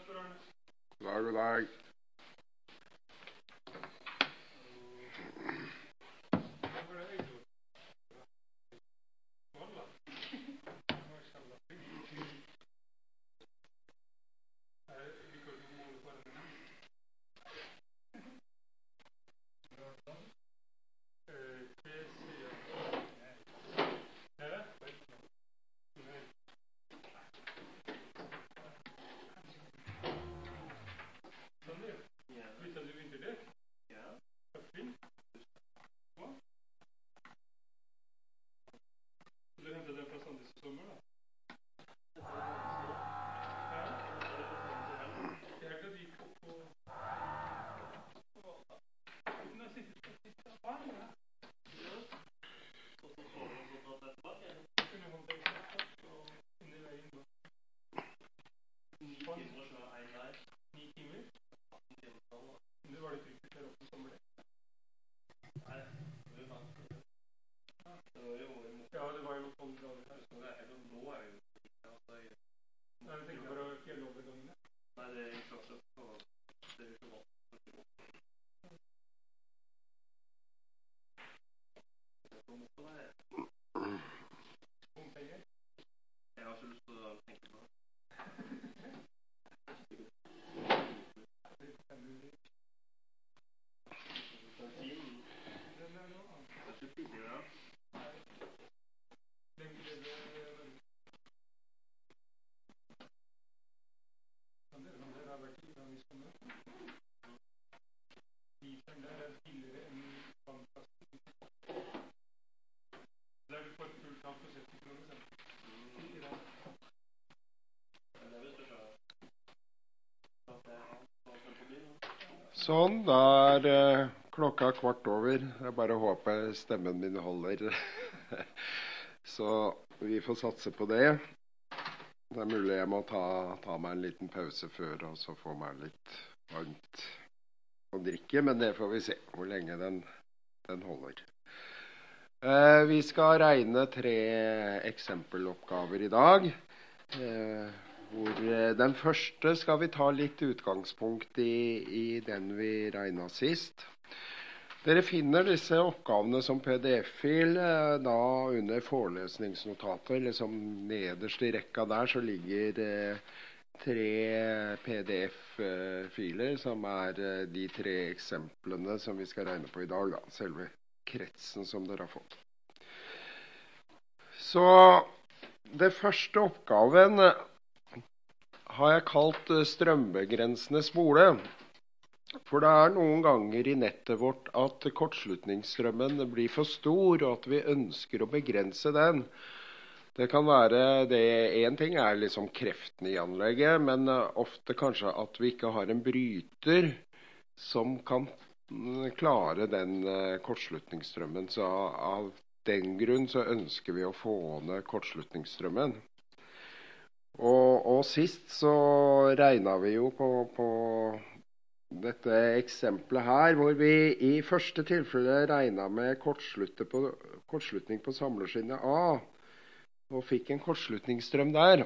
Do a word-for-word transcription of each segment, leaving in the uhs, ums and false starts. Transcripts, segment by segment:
God dag, god dag. Sånn, da er uh, klokka kvart over. Jeg bare håper stemmen min holder. Så vi får satse på det. Det er mulig jeg må ta, ta meg en liten pause før, og så få meg litt varmt å drikke. Men det får vi se hvor lenge den, den holder. Uh, vi skal regne tre eksempeloppgaver i dag. Uh, Hvor den første skal vi ta litt utgangspunkt i, i den vi regnet sist. Dere finner disse oppgavene som P D F-fil da under forelesningsnotatet. Liksom nederst i rekka der så ligger eh, tre P D F-filer som er eh, de tre eksemplene som vi skal regne på i dag. Da. Selve kretsen som dere har fått. Så det første oppgaven har jeg kalt strømbegrensende spole. For det er noen ganger i nettet vårt at kortslutningsstrømmen blir for stor, og at vi ønsker å begrense den. Det kan være det, en ting er liksom kreften i anlegget, men ofte kanskje at vi ikke har en bryter som kan klare den kortslutningsstrømmen. Så av den grunn så ønsker vi å få ned kortslutningsstrømmen. Og, og sist så regnet vi jo på, på dette eksempelet her, hvor vi i første tilfelle regnet med på, kortslutning på samleskinnet A, og fikk en kortslutningsstrøm der.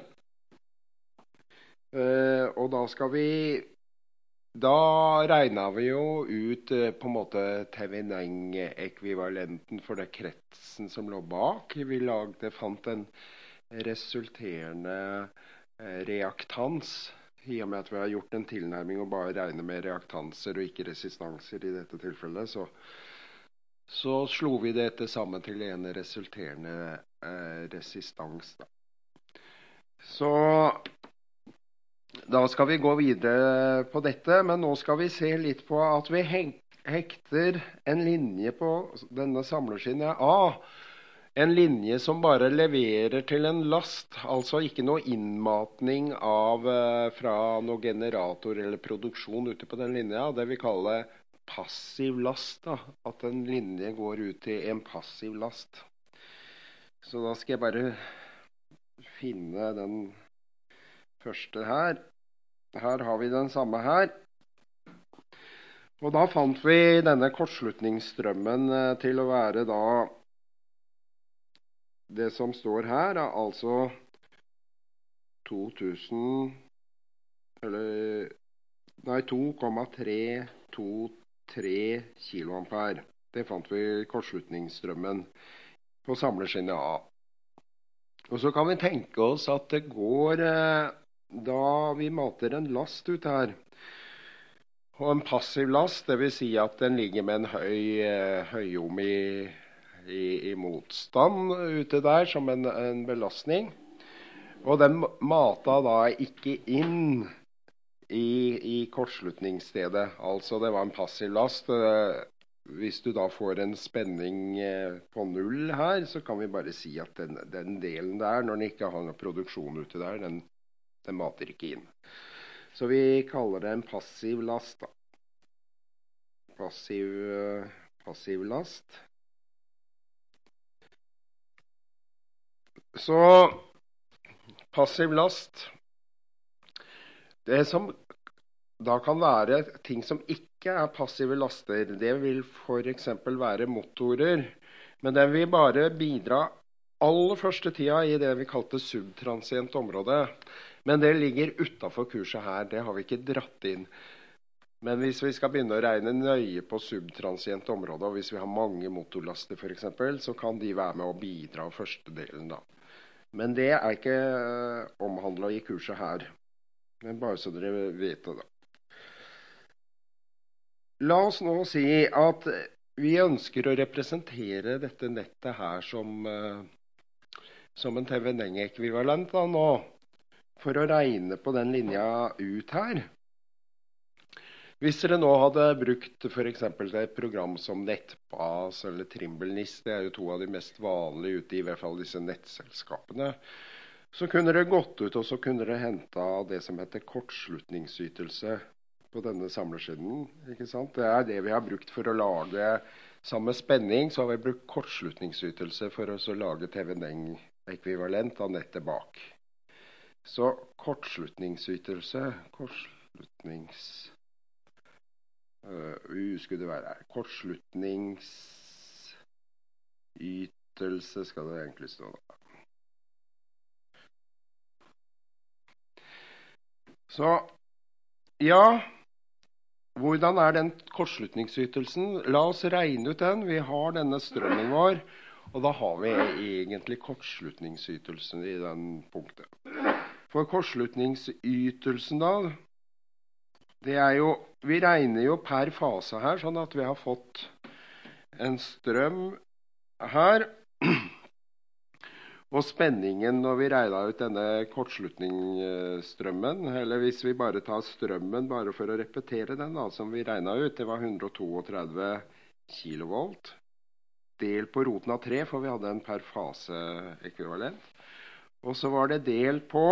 Uh, og da skal vi, da regnet vi jo ut uh, på en måte Thevenin-ekvivalenten for det kretsen som lå bak. Vi lagde, fant en resulterende eh, reaktans, i og med at vi har gjort en tilnærming og bare regner med reaktanser og ikke resistanser i dette tilfellet, så, så slo vi dette sammen til en resulterende eh, resistans. Da. Så da skal vi gå videre på dette, men nå skal vi se litt på at vi hekter en linje på denne samleskinnet A, en linje som bare leverer til en last, altså ikke noe innmatning av, fra noe generator eller produksjon ute på den linja. Det vi kaller passiv last, da. At en linje går ut til en passiv last. Så da skal jeg bare finne den første her. Her har vi den samme her. Og da fant vi denne kortslutningsstrømmen til å være da det som står her er altså to tusen eller, nei, to komma tre to tre kiloampere. Det fant vi kortslutningsstrømmen på samleskinnet A. Og så kan vi tenke oss at det går, eh, da vi mater en last ut her, og en passiv last, det vil si at den ligger med en høy, eh, høyohm i, i, i motstand ute der, som en, en belastning. Og den mata da ikke inn i, i kortslutningsstedet. Altså det var en passiv last. Hvis du da får en spenning på null her, så kan vi bare si at den, den delen der, når den ikke har noen produksjon ute der, den, den mater ikke inn. Så vi kaller det en passiv last da. Passiv, passiv last. Så passiv last, det som da kan være ting som ikke er passive laster, det vil for eksempel være motorer, men den vil bare bidra aller første tida i det vi kalte subtransient område. Men det ligger utenfor kurset her, det har vi ikke dratt inn. Men hvis vi skal begynne å regne nøye på subtransient område, og hvis vi har mange motorlaster for eksempel, så kan de være med å bidra første delen da. Men det er ikke omhandlet i kurset her. Men bare så dere vet det da. La oss nå si at vi ønsker å representere dette nettet her som, som en Thevenin-ekvivalent da nå, for å regne på den linja ut her. Hvis dere nå hadde brukt for eksempel et program som Nettbas eller Trimble-Nis, det er jo to av de mest vanlige ute i hvert fall disse nettselskapene, så kunne dere gått ut og så kunne dere hentet det som heter kortslutningsytelse på denne samleskiden, ikke sant? Det er det vi har brukt for å lage samme spenning, så har vi brukt kortslutningsytelse for å så lage Thevenin-ekvivalent av nettet bak. Så kortslutningsytelse, kortslutnings... Uh, skulle det være her. Kortslutningsytelse skal det egentlig stå da. Så, ja, hvordan er den kortslutningsytelsen? La oss regne ut den. Vi har denne strømmen vår, og da har vi egentlig kortslutningsytelsen i den punktet. For kortslutningsytelsen da, det er jo, vi regner jo per fase her, sånn at vi har fått en strøm her, og spenningen når vi regner ut denne kortslutningsstrømmen, eller hvis vi bare tar strømmen, bare for å repetere den da, som vi regnet ut, det var hundre trettito kilovolt, del på roten av tre, for vi hadde en per fase ekvivalent, og så var det del på,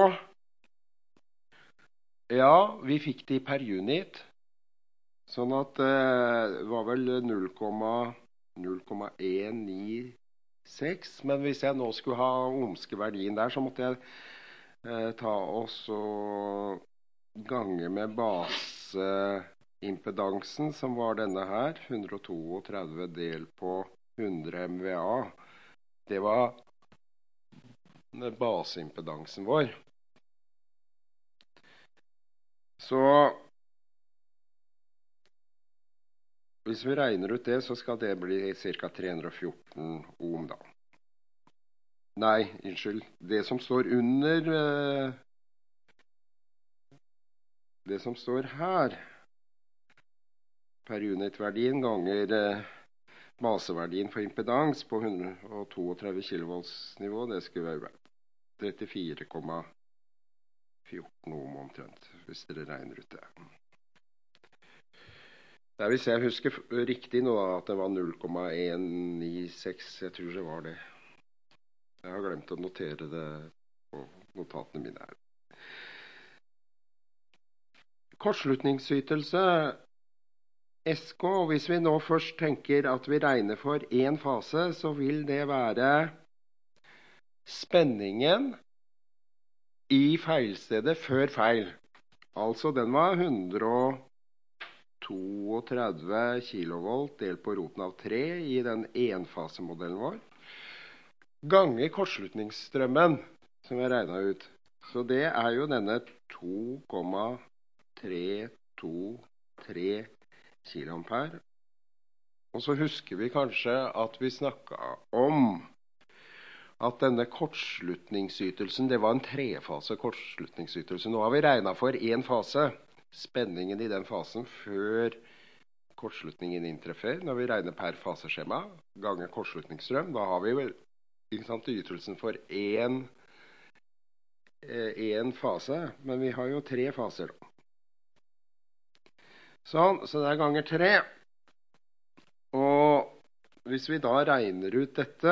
ja, vi fikk det i per unit, sånn at det var vel null komma en ni seks, men hvis jeg nå skulle ha ohmske verdien der, så måtte jeg eh, ta oss og gange med baseimpedansen, som var denne her, hundre trettito del på hundre M V A. Det var baseimpedansen vår. Så hvis vi regner ut det, så skal det bli ca. tre hundre og fjorten ohm da. Nei, unnskyld. Det som står under, det som står her, per unitverdien ganger baseverdien for impedans på hundre trettito kilovolts nivå, det skulle være trettifire komma fjorten ohm omtrent, hvis dere regner ut det. Det er hvis jeg husker riktig nå da, at det var null komma en ni seks, jeg tror det var det. Jeg har glemt å notere det på notatene mine her. Kortslutningsytelse S K, og hvis vi nå først tenker at vi regner for en fase, så vil det være spenningen i feilstedet før feil. Altså den var hundre trettito kilovolt delt på roten av tre i den enfasemodellen vår. Ganger kortslutningsstrømmen som jeg regnet ut. Så det er jo denne to komma tre, to, tre kiloampere. Og så husker vi kanskje at vi snakket om at denne kortslutningsytelsen, det var en trefase kortslutningsytelse. Nå har vi regnet for en fase, spenningen i den fasen før kortslutningen inntreffer. Når vi regner per faseskjema, ganger kortslutningsstrøm, da har vi vel ikke sant, ytelsen for en, en fase, men vi har jo tre faser. Sånn, så det er ganger tre. Og hvis vi da regner ut dette,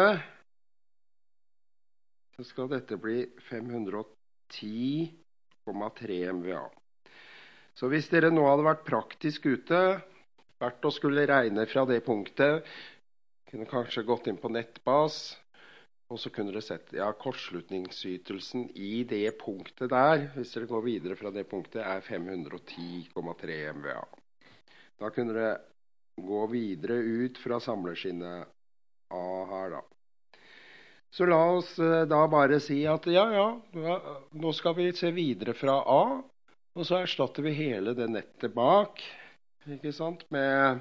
så skal dette bli fem hundre og ti komma tre M V A. Så hvis dere nå hadde vært praktisk ute, vært og skulle regne fra det punktet, kunne kanskje gått inn på nettbas, og så kunne dere sett, ja, kortslutningsytelsen i det punktet der, hvis dere går videre fra det punktet, er fem hundre og ti komma tre M V A. Da kunne dere gå videre ut fra samleskinnet A her da. Så la oss da bare si at ja, ja, nå skal vi se videre fra A, og så erstatter vi hele det nettet bak, ikke sant, med,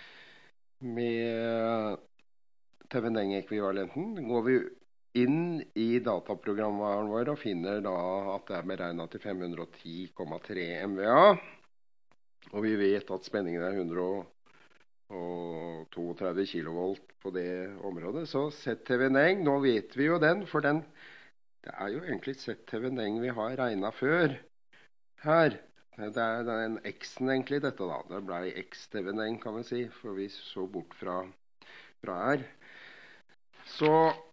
med T V N E N-ekvivalenten. Går vi inn i dataprogramvaren vår og finner da at det er beregnet til fem hundre og ti komma tre M V A, og vi vet at spenningen er hundre og trettito kilovolt på det området, så Z T V N E N, nå vet vi jo den, for den, det er jo egentlig Z T V N E N vi har regnet før her. Det er den X-en egentlig dette da, det ble X T V N E N kan vi si, for vi så bort fra, fra her. Så,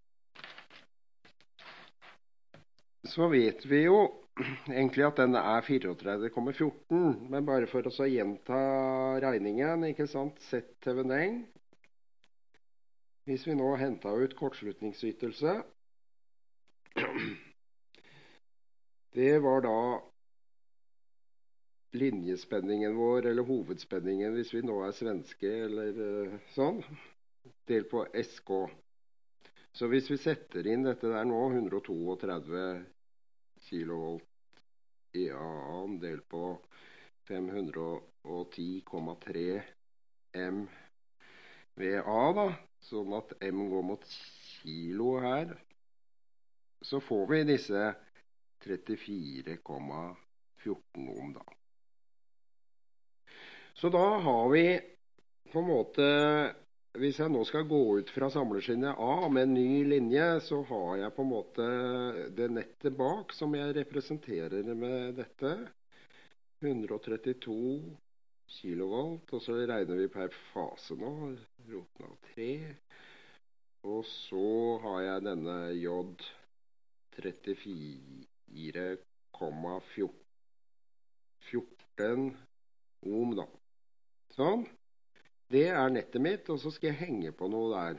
så vet vi jo egentlig at den er trettifire komma fjorten, men bare for å gjenta regningen, ikke sant, Z T V N E N. Hvis vi nå hentet ut kortslutningsytelse, det var da linjespenningen vår, eller hovedspenningen, hvis vi nå er svenske, eller sånn, delt på S K. Så hvis vi setter inn dette der nå, hundre og trettito kilovolt i A N delt på fem hundre og ti komma tre M V A da, sånn at M går mot kilo her, så får vi disse trettifire komma fjorten ohm da. Så da har vi på en måte, hvis jeg nå skal gå ut fra samleskinnet A med en ny linje, så har jeg på en måte det nettet bak som jeg representerer med dette. hundre og trettito kilovolt, og så regner vi per fase nå, roten av tre. Og så har jeg denne J trettifire komma fjorten ohm da. Sånn. Det er nettet mitt, og så skal jeg henge på noe der.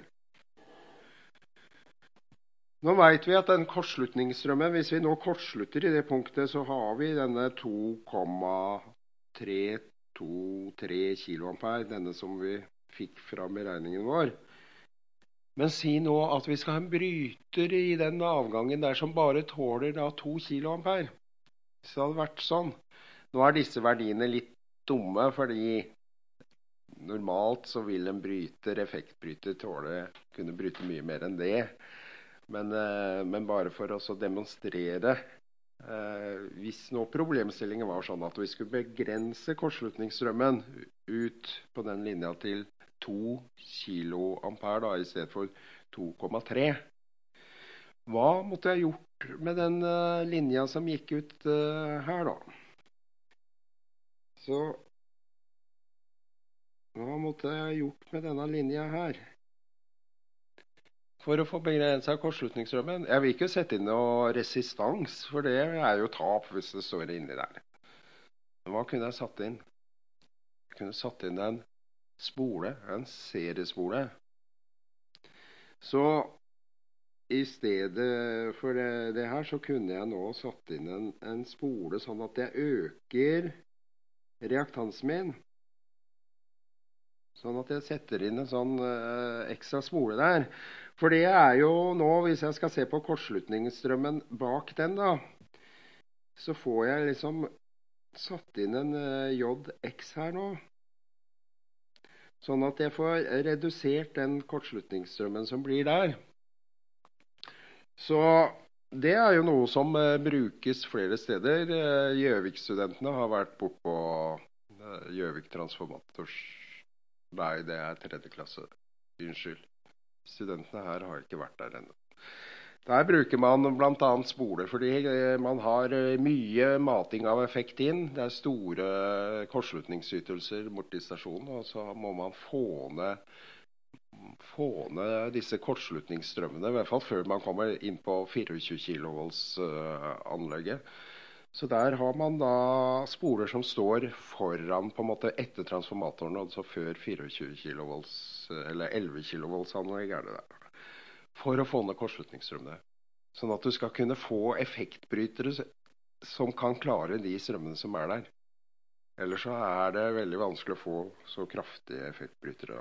Nå vet vi at den kortslutningsstrømmen, hvis vi nå kortslutter i det punktet, så har vi denne to komma tre to tre kiloampere, denne som vi fikk fra beregningen vår. Men si nå at vi skal ha en bryter i den avgangen der som bare tåler da to kiloampere. Hvis det hadde vært sånn. Nå er disse verdiene litt dumme, fordi normalt så vil en bryter, effektbryter, tåle, kunne bryte mye mer enn det. Men, men bare for oss å demonstrere, hvis nå problemstillingen var sånn at vi skulle begrense kortslutningsstrømmen ut på den linja til to kiloampere da, i stedet for to komma tre. Hva måtte jeg gjort med den linja som gikk ut her da? Så hva måtte jeg gjort med denne linja her? For å få begrenset kortslutningsstrømmen. Jeg vil ikke sette inn noe resistans, for det er jo tap hvis det står inni der. Men hva kunne jeg satt inn? Jeg kunne satt inn en spole, en seriespole. Så i stedet for det, det her, så kunne jeg nå satt inn en, en spole sånn at jeg øker reaktansen min. Sånn at jeg setter inn en sånn uh, ekstra spole der. For det er jo nå, hvis jeg skal se på kortslutningsstrømmen bak den da, så får jeg liksom satt inn en eh, J X her nå, sånn at jeg får redusert den kortslutningsstrømmen som blir der. Så det er jo noe som eh, brukes flere steder. Eh, Gjøvik-studentene har vært bort på eh, Gjøvik Transformators. Nei, det er tredje klasse. Unnskyld. Studentene her har ikke vært der ennå. Der bruker man blant annet spoler, fordi eh, man har eh, mye mating av effekt inn. Det er store kortslutningsytelser borte i stasjonen, og så må man få ned, få ned disse kortslutningsstrømmene, i hvert fall før man kommer inn på tjuefire kilovolts eh, anlegget. Så der har man da spoler som står foran på en måte etter transformatoren, altså før tjuefire kilovolts, eller elleve kilovolts anlegg er det der, for å få ned kortslutningsstrømmene. Sånn at du skal kunne få effektbrytere som kan klare de strømmene som er der. Ellers så er det veldig vanskelig å få så kraftige effektbrytere.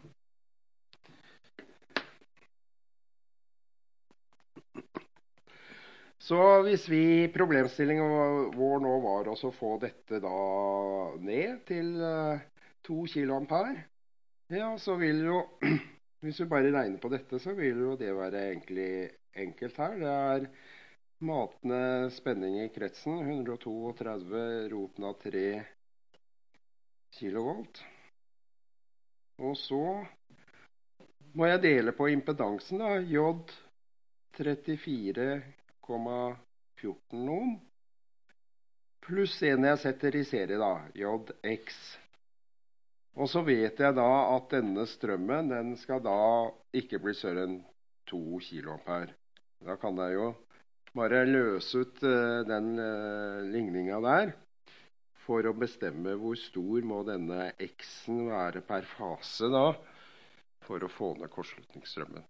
Så hvis vi, problemstillingen vår nå var også å få dette da ned til to kiloampere, ja, så vil jo, hvis vi bare regner på dette, så vil jo det være egentlig enkelt her. Det er matende spenning i kretsen, hundre trettito roten av tre kilovolt. Og så må jeg dele på impedansen da, J trettifire komma fjorten ohm, pluss en jeg setter i serie da, J X. Og så vet jeg da at denne strømmen, den skal da ikke bli større enn to kiloampere. Da kan jeg jo bare løse ut uh, den uh, ligningen der, for å bestemme hvor stor må denne X-en være per fase da, for å få ned kortslutningsstrømmen.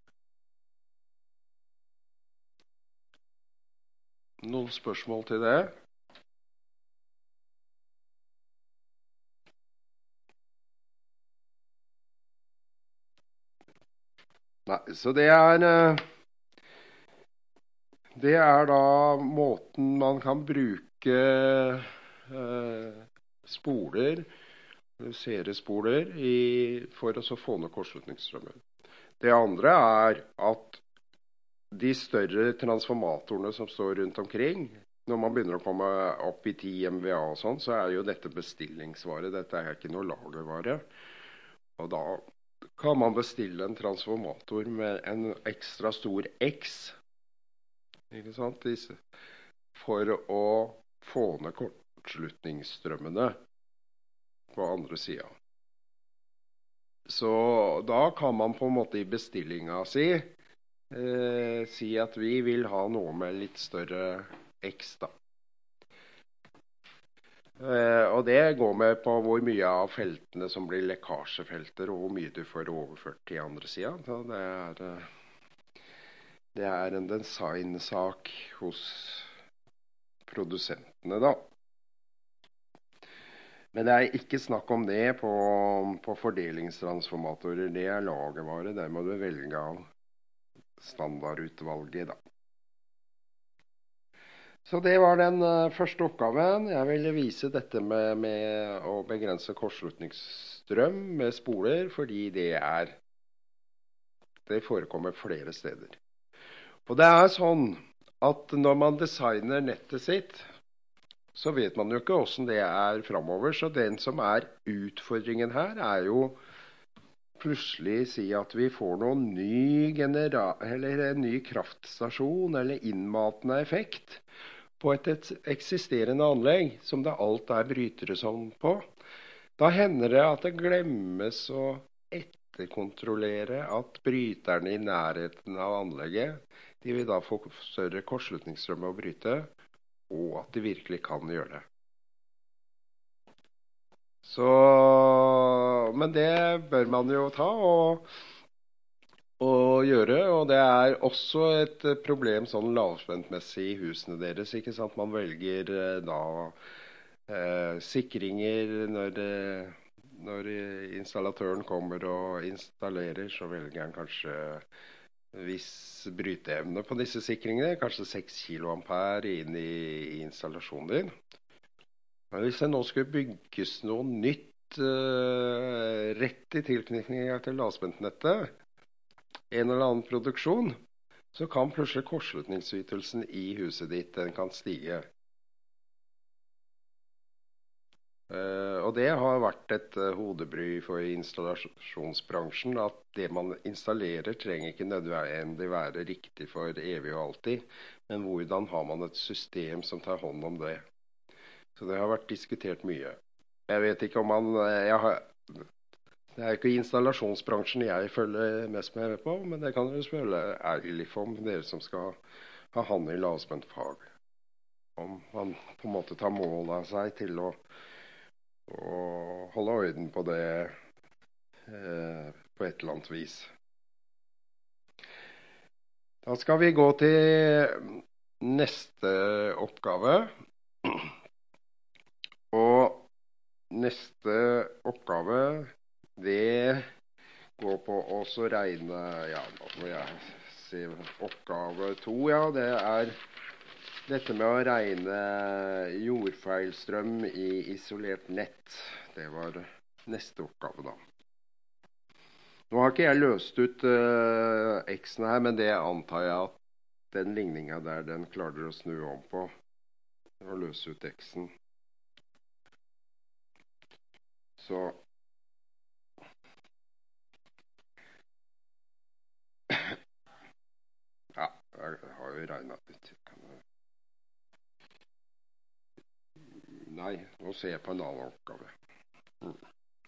Noen spørsmål til det? Nei, så det er det er da måten man kan bruke eh, spoler, seriespoler, i, for å få ned kortslutningsstrømmen. Det andre er at de større transformatorene som står rundt omkring, når man begynner å komme opp i ti M V A og sånn, så er jo dette bestillingsvare. Dette er ikke noe lagervare. Og da kan man bestille en transformator med en ekstra stor X, ikke sant, for å få ned kortslutningsstrømmene på andre siden. Så da kan man på en måte i bestillingen si, Eh, si at vi vil ha noe med litt større X da. Eh, og det går med på hvor mye av feltene som blir lekkasjefelter, og hvor mye du får overført til andre siden. Så det er, det er en designsak hos produsentene da. Men det er ikke snakk om det på, på fordelingstransformatorer. Det er lagervare, der må du velge av standardutvalget da. Så det var den uh, første oppgaven. Jeg ville vise dette med, med å begrense kortslutningsstrøm med spoler, fordi det er det forekommer flere steder. Og det er sånn at når man designer nettet sitt, så vet man jo ikke hvordan det er fremover. Så den som er utfordringen her er jo plutselig si at vi får noen ny, genera eller en ny kraftstasjon eller innmatende effekt på et eksisterende anlegg som det alt er brytere sånn på. Da hender det at det glemmes å etterkontrollere at bryterne i nærheten av anlegget, de vil da få større kortslutningsstrøm å bryte, og at de virkelig kan gjøre det. Så, men det bør man jo ta og, og gjøre, og det er også et problem sånn lavspentmessig i husene deres, ikke sant? Man velger da eh, sikringer når, når installatøren kommer og installerer, så velger han kanskje viss bryteevne på disse sikringene, kanskje seks kiloampere inn i, i installasjonen din. Men hvis det nå skulle bygges noe nytt eh, rett i tilknytning til lavspentnettet, en eller annen produksjon, så kan plutselig kortslutningsytelsen i huset ditt, den kan stige. Uh, og det har vært et uh, hodebry for installasjonsbransjen, at det man installerer trenger ikke nødvendig være riktig for evig og alltid, men hvordan har man et system som tar hånd om det? Så det har vært diskutert mye. Jeg vet ikke om man, uh, jeg har, det er ikke installasjonsbransjen jeg følger mest med på, men det kan dere spørre ærlig om, dere som skal ha hand i lavspent fag. Om man på en måte tar mål av seg til å og holde orden på det eh, på et eller annet vis. Da skal vi gå til neste oppgave. Og neste oppgave, det går på å regne, ja, nå må jeg se oppgave to, ja, det er dette med å regne jordfeilstrøm i isolert nett. Det var neste oppgave da. Nå har ikke jeg løst ut uh, x-ene her, men det antar jeg at den ligningen der, den klarer dere å snu om på. Og løse ut x-en. Så ja, jeg har jo regnet litt. Nei, nå ser jeg på en annen oppgave. Mm.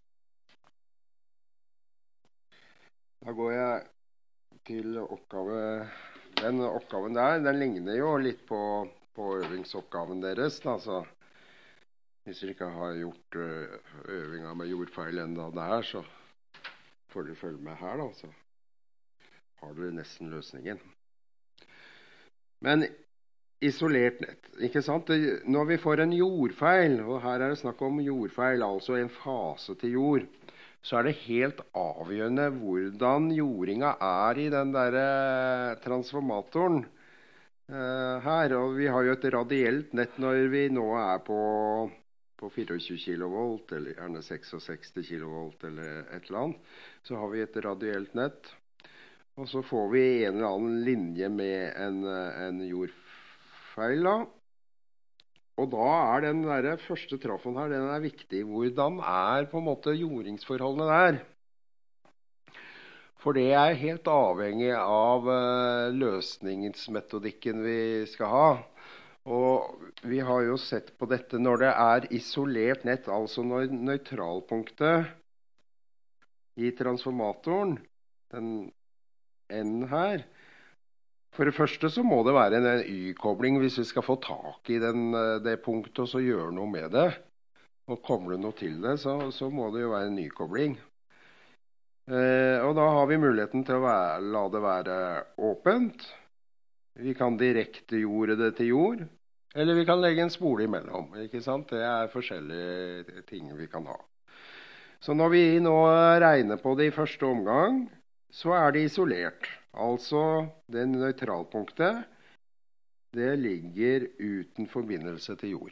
Da går jeg til oppgave. Den oppgaven der, den ligner jo litt på, på øvingsoppgaven deres. Altså, hvis dere ikke har gjort øvinga med jordfeil enda der, så får dere følge med her da. Så har dere nesten løsningen. Men isolert nett, ikke sant? Når vi får en jordfeil, og her er det snakk om jordfeil, altså en fase til jord, så er det helt avgjørende hvordan jordinga er i den der transformatoren uh, her. Og vi har jo et radielt nett når vi nå er på, på tjuefire kilovolt, eller gjerne sekstiseks kilovolt, eller et eller annet. Så har vi et radielt nett, og så får vi en eller annen linje med en, en jordfeil. Feil da. Og da er den der første trafen her, den er viktig. Hvordan er på en måte jordingsforholdene der? For det er helt avhengig av uh, løsningsmetodikken vi skal ha. Og vi har jo sett på dette når det er isolert nett, altså når nøytralpunktet i transformatoren, den N her, for det første så må det være en Y-kobling hvis vi skal få tak i den, det punktet og så gjøre noe med det. Og kommer det noe til det, så, så må det jo være en Y-kobling. Eh, og da har vi muligheten til å være, la det være åpent. Vi kan direkte jorde det til jord, eller vi kan legge en spole imellom, ikke sant? Det er forskjellige ting vi kan ha. Så når vi nå regner på det i første omgang, så er det isolert. Altså, det nøytralpunktet, det ligger uten forbindelse til jord.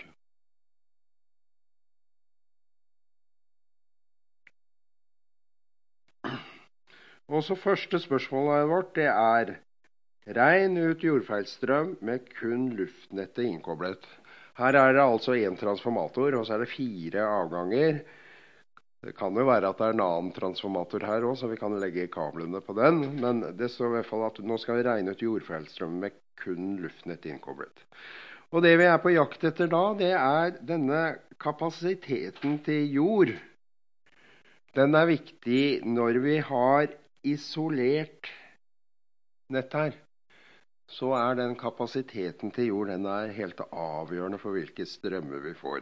Og så første spørsmålet vårt, det er regn ut jordfeilstrøm med kun luftnettet innkoblet. Her er det altså en transformator, og så er det fire avganger. Det kan jo være at det er en annen transformator her også, så vi kan legge kablene på den. Men det står i hvert fall at nå skal vi regne ut jordfeilstrøm med kun luftnett innkoblet. Og det vi er på jakt etter da, det er denne kapasiteten til jord. Den er viktig når vi har isolert nett her. Så er den kapasiteten til jord, den er helt avgjørende for hvilke strømmer vi får.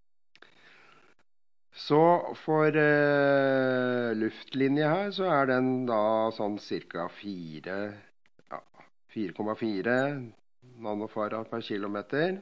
Så for eh, luftlinje her, så er den da sånn cirka fire komma fire nanofarad per kilometer.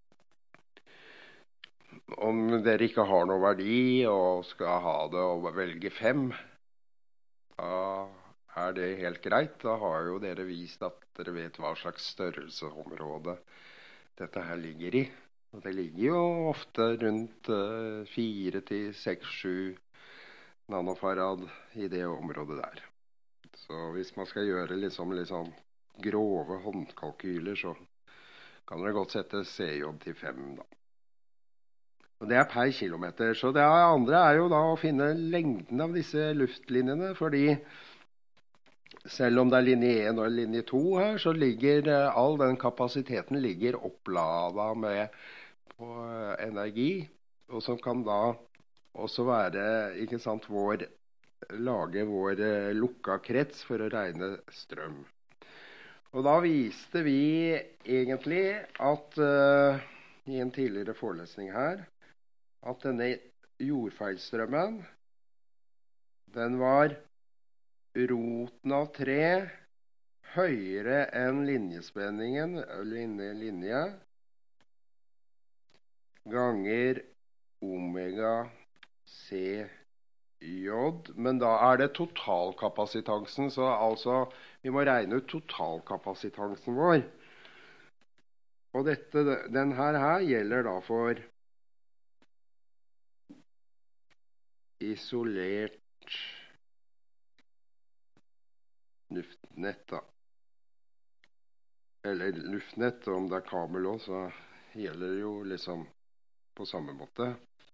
Om dere ikke har noe verdi og skal ha det og velge fem, da er det helt greit. Da har jo dere vist at dere vet hva slags størrelsesområde dette her ligger i. Og det ligger jo ofte rundt uh, fire til seks sju nanofarad i det området der. Så hvis man skal gjøre liksom, liksom grove håndkalkyler, så kan dere godt sette C J til fem da. Og det er per kilometer. Så det andre er jo da å finne lengden av disse luftlinjene, fordi selv om det er linje én og linje to her, så ligger all den kapasiteten ligger oppladet med på energi, og som kan da også være, ikke sant, vår, lage vår lukka krets for å regne strøm. Og da viste vi egentlig at uh, i en tidligere forelesning her, at denne jordfeilstrømmen, den var roten av tre høyere enn linjespenningen, linje, linje, ganger omega C J, men da er det totalkapasitansen, så altså vi må regne ut totalkapasitansen vår. Og dette, den her, her gjelder da for isolert luftnett da. Eller luftnett, om det er kabel også, så gjelder det jo liksom på samme måte.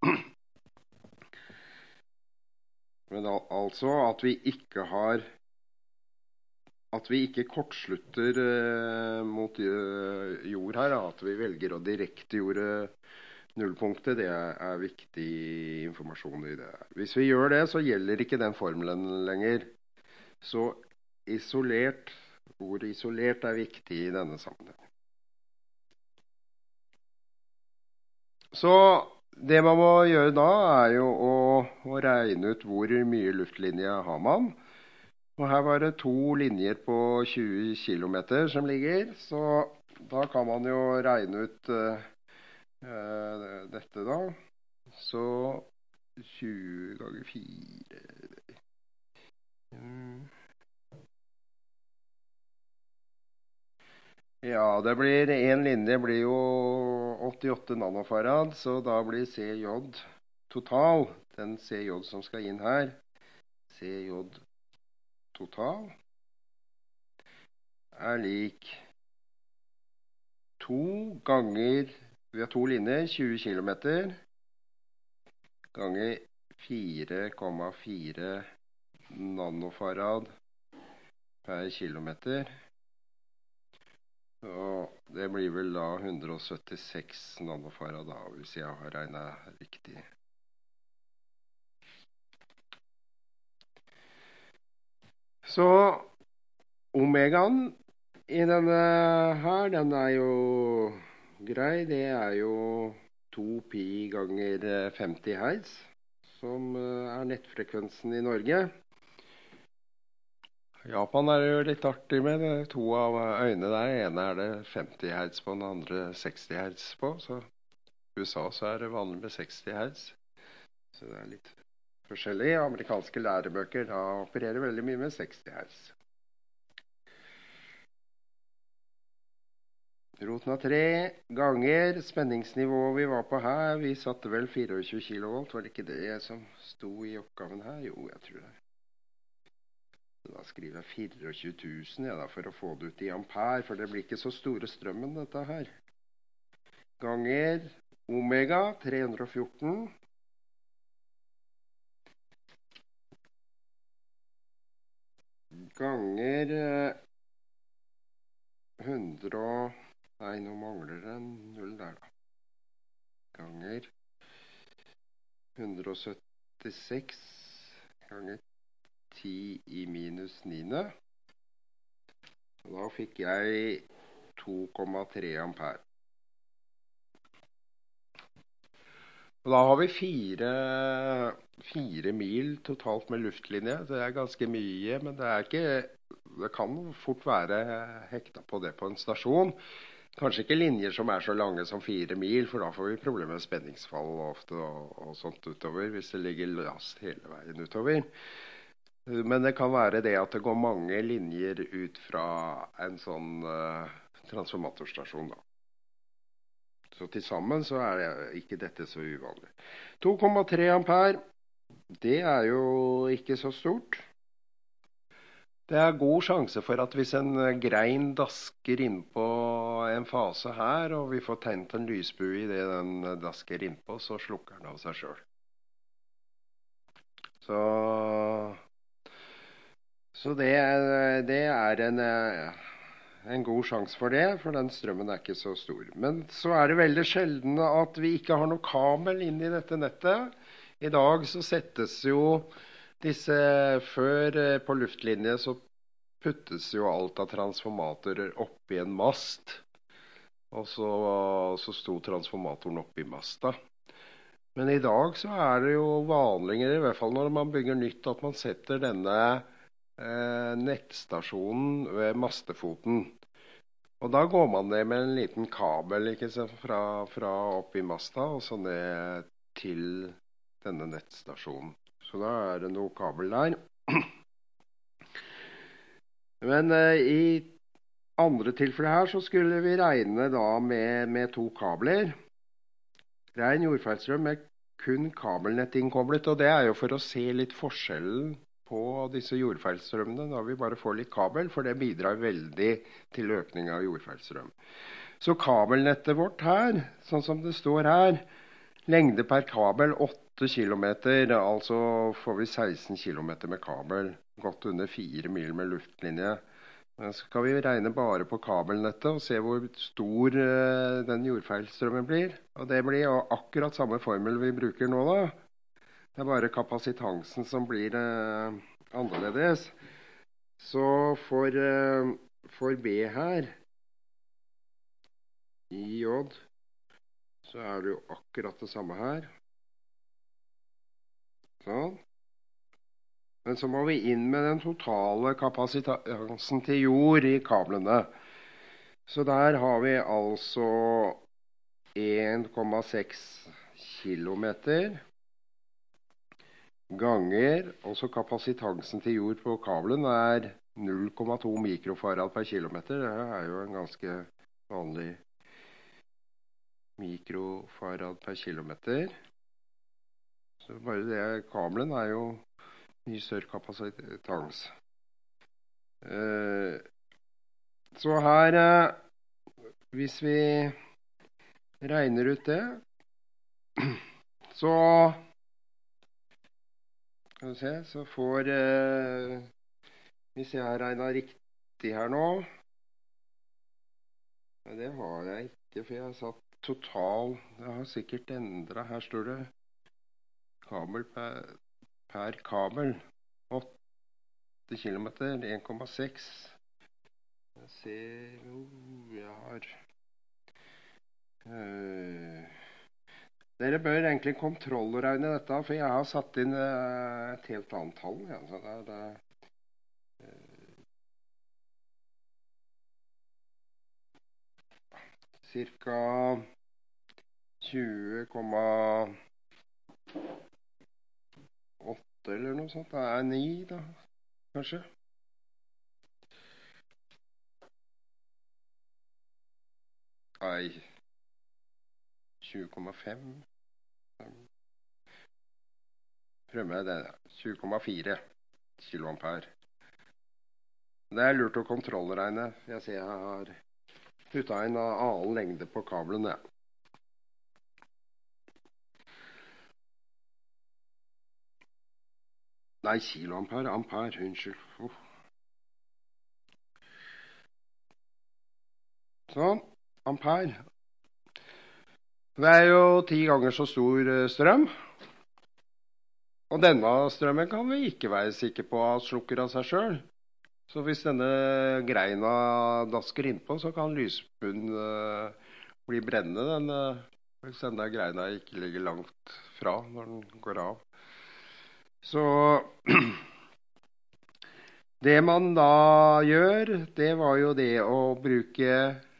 Men al altså at vi ikke har, at vi ikke kortslutter eh, mot eh, jord her, at vi velger å direkte jorde nullpunktet, det er, er viktig informasjon i det. Hvis vi gjør det, så gjelder ikke den formelen lenger. Så isolert, ordet isolert er viktig i denne sammenheng. Så det man må gjøre da er jo å, å regne ut hvor mye luftlinje har man. Og her var det to linjer på tjue kilometer som ligger, så da kan man jo regne ut uh, uh, dette da. Så tjue ganger fire. Mm. Ja, det blir en linje blir jo åttiåtte nanofarad, så da blir C J total, den C J som skal inn her, C J total er lik to ganger, vi har to linjer, tjue kilometer, ganger fire komma fire nanofarad per kilometer. Og det blir vel da hundre og syttiseks nanofarad da, hvis jeg har regnet riktig. Så omegaen i denne her, den er jo grei. Det er jo to pi ganger femti hertz, som er nettfrekvensen i Norge. Japan er jo litt artig med det. To av øyne der. Ene er det femti hertz på, den andre seksti hertz på. Så i U S A så er det vanlig med seksti hertz. Så det er litt forskjellig. Amerikanske lærebøker da opererer veldig mye med seksti hertz. Roten av tre ganger spenningsnivået vi var på her. Vi satte vel tjuefire kilovolt. Var det ikke det som sto i oppgaven her? Jo, jeg tror det. Da skriver jeg tjuefire tusen ja, da, for å få det ut i ampere, for det blir ikke så store strømmen dette her. Ganger omega tre hundre og fjorten. Ganger hundre og... Nei, nå mangler det en null der da. Ganger hundre og syttiseks ganger ti i minus niende. Da fikk jeg to komma tre ampere. Og da har vi fire, fire mil totalt med luftlinje. Det er ganske mye, men det er ikke, det kan fort være hekta på det på en stasjon. Kanskje ikke linjer som er så lange som fire mil, for da får vi problemer med spenningsfall ofte og, og sånt utover, hvis det ligger last hele veien utover. Men det kan være det at det går mange linjer ut fra en sånn uh, transformatorstasjon da. Så til sammen så er det ikke dette så uvanlig. to komma tre ampere, det er jo ikke så stort. Det er god sjanse for at hvis en grein dasker inn på en fase her, og vi får tent en lysbue i det den dasker inn på, så slukker den av seg selv. Så, så det, det er en, en god sjanse for det, for den strømmen er ikke så stor. Men så er det veldig sjelden at vi ikke har noe kabel inn i dette nettet. I dag så settes jo disse, før på luftlinje så puttes jo alt av transformatorer opp i en mast, og så, så sto transformatoren opp i masta. Men i dag så er det jo vanligere, i hvert fall når man bygger nytt, at man setter denne eh, nettstasjonen ved mastefoten. Og da går man ned med en liten kabel, ikke sant, fra, fra opp i masta, og så ned til denne nettstasjonen. Så da er det noe kabel der. Men eh, i andre tilfeller her så skulle vi regne da med, med to kabler. Ren jordfeilstrøm med kun kabelnett innkoblet, og det er jo for å se litt forskjellen på disse jordfeilstrømmene da vi bare får litt kabel, for det bidrar veldig til økning av jordfeilstrøm. Så kabelnettet vårt her, sånn som det står her, lengde per kabel åtte kilometer, altså får vi seksten kilometer med kabel, godt under fire mil med luftlinje. Men så skal vi regne bare på kabelnettet og se hvor stor uh, den jordfeilstrømmen blir. Og det blir jo akkurat samme formel vi bruker nå da. Det er bare kapasitansen som blir uh, annerledes. Så for, uh, for B her, i J, så er det jo akkurat det samme her. Sånn. Men så må vi inn med den totale kapasiteten til jord i kablene. Så der har vi altså en komma seks kilometer ganger, og så kapasiteten til jord på kabelen er null komma to mikrofarad per kilometer. Det er jo en ganske vanlig mikrofarad per kilometer. Så bare det, kabelen er jo mye større kapasitet. Eh, så her, eh, hvis vi regner ut det, så, skal vi se, så får, eh, hvis jeg har regnet riktig her nå, men det har jeg ikke, for jeg har satt total, jeg har sikkert endret, her står det kabel per per kabel, åtte kilometer, en komma seks. Jeg ser jo, jeg har... Uh, dere bør egentlig kontrollregne dette, for jeg har satt inn uh, et helt annet tall. Ja, så det er... Det, uh, cirka tjue komma åtte eller noe sånt. Det er ni da, kanskje. Nei, tjue komma fem. Prøv med det, tjue komma fire kiloampere. Det er lurt å kontrollregne. Jeg ser jeg har puttet inn annen lengde på kablene. Nei, kiloampere, ampere, unnskyld. Uh. Sånn, ampere. Det er jo ti ganger så stor strøm. Og denne strømmen kan vi ikke være sikre på at slukker av seg selv. Så hvis denne greina dasker innpå, så kan lysbunnen uh, bli brennende. Den, uh, hvis denne greina ikke ligger langt fra når den går av. Så det man da gjør, det var jo det å bruke,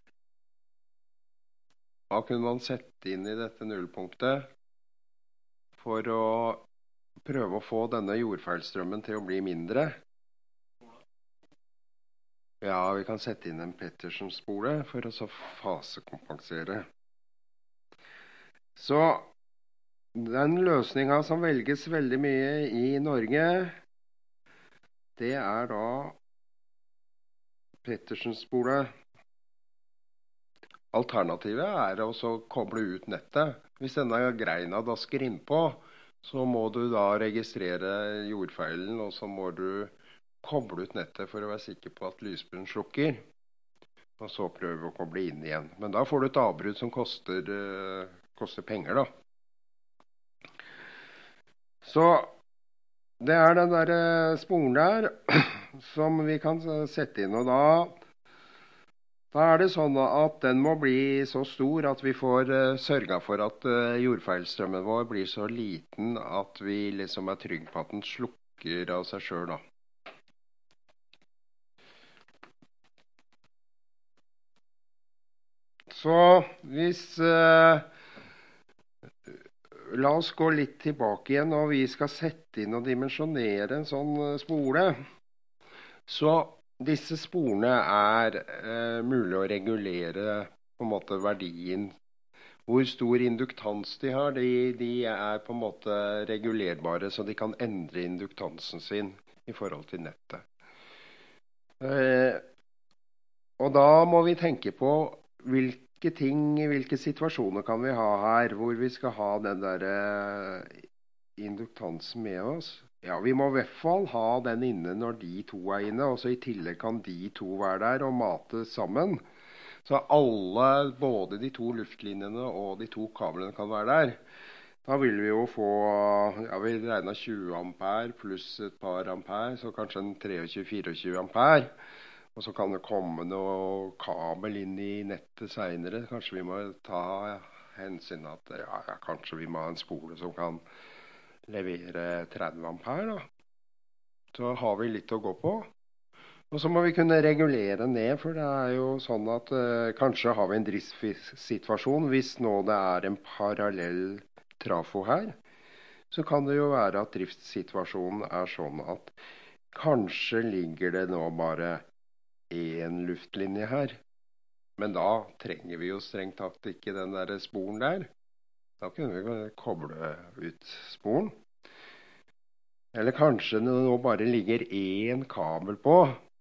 hva kunne man sette inn i dette nullpunktet for å prøve å få denne jordfeilstrømmen til å bli mindre. Ja, vi kan sette inn en Petersen-spole for å så fasekompensere. Så den løsningen som velges veldig mye i Norge, det er da Pettersen-spolet. Alternativet er også å koble ut nettet. Hvis denne greina dasker innpå, så må du da registrere jordfeilen, og så må du koble ut nettet for å være sikker på at lysbunnen slukker. Og så prøve å koble inn igjen. Men da får du et avbrudd som koster, uh, koster penger da. Så det er den der sporen der som vi kan sette inn, og da, da er det sånn at den må bli så stor at vi får uh, sørget for at uh, jordfeilstrømmen vår blir så liten at vi liksom er trygg på at den slukker av seg selv da. Så hvis uh, la oss gå litt tilbake igjen, og vi skal sette inn og dimensjonere en sånn spole. Så disse sporene er eh, mulig å regulere på en måte verdien. Hvor stor induktans de har, de, de er på en måte regulerbare, så de kan endre induktansen sin i forhold til nettet. Eh, og da må vi tenke på hvilke Hvilke ting, hvilke situasjoner kan vi ha her, hvor vi skal ha den der uh, induktansen med oss? Ja, vi må i hvert fall ha den inne når de to er inne, og så i tillegg kan de to være der og mate sammen. Så alle, både de to luftlinjene og de to kablene kan være der. Da vil vi jo få, ja, vi regner tjue ampere pluss et par ampere, så kanskje en tjuetre til tjuefire ampere. Og så kan det komme noe kabel inn i nettet senere. Kanskje vi må ta hensyn at ja, ja, kanskje vi må ha en spole som kan levere tretti ampere da. Så har vi litt å gå på. Og så må vi kunne regulere ned, for det er jo sånn at uh, kanskje har vi en driftssituasjon. Hvis nå det er en parallell trafo her, så kan det jo være at driftssituasjonen er sånn at kanskje ligger det nå bare en luftlinje her. Men da trenger vi jo strengt tatt ikke den der sporen der. Da kunne vi koble ut sporen. Eller kanskje det nå bare ligger en kabel på.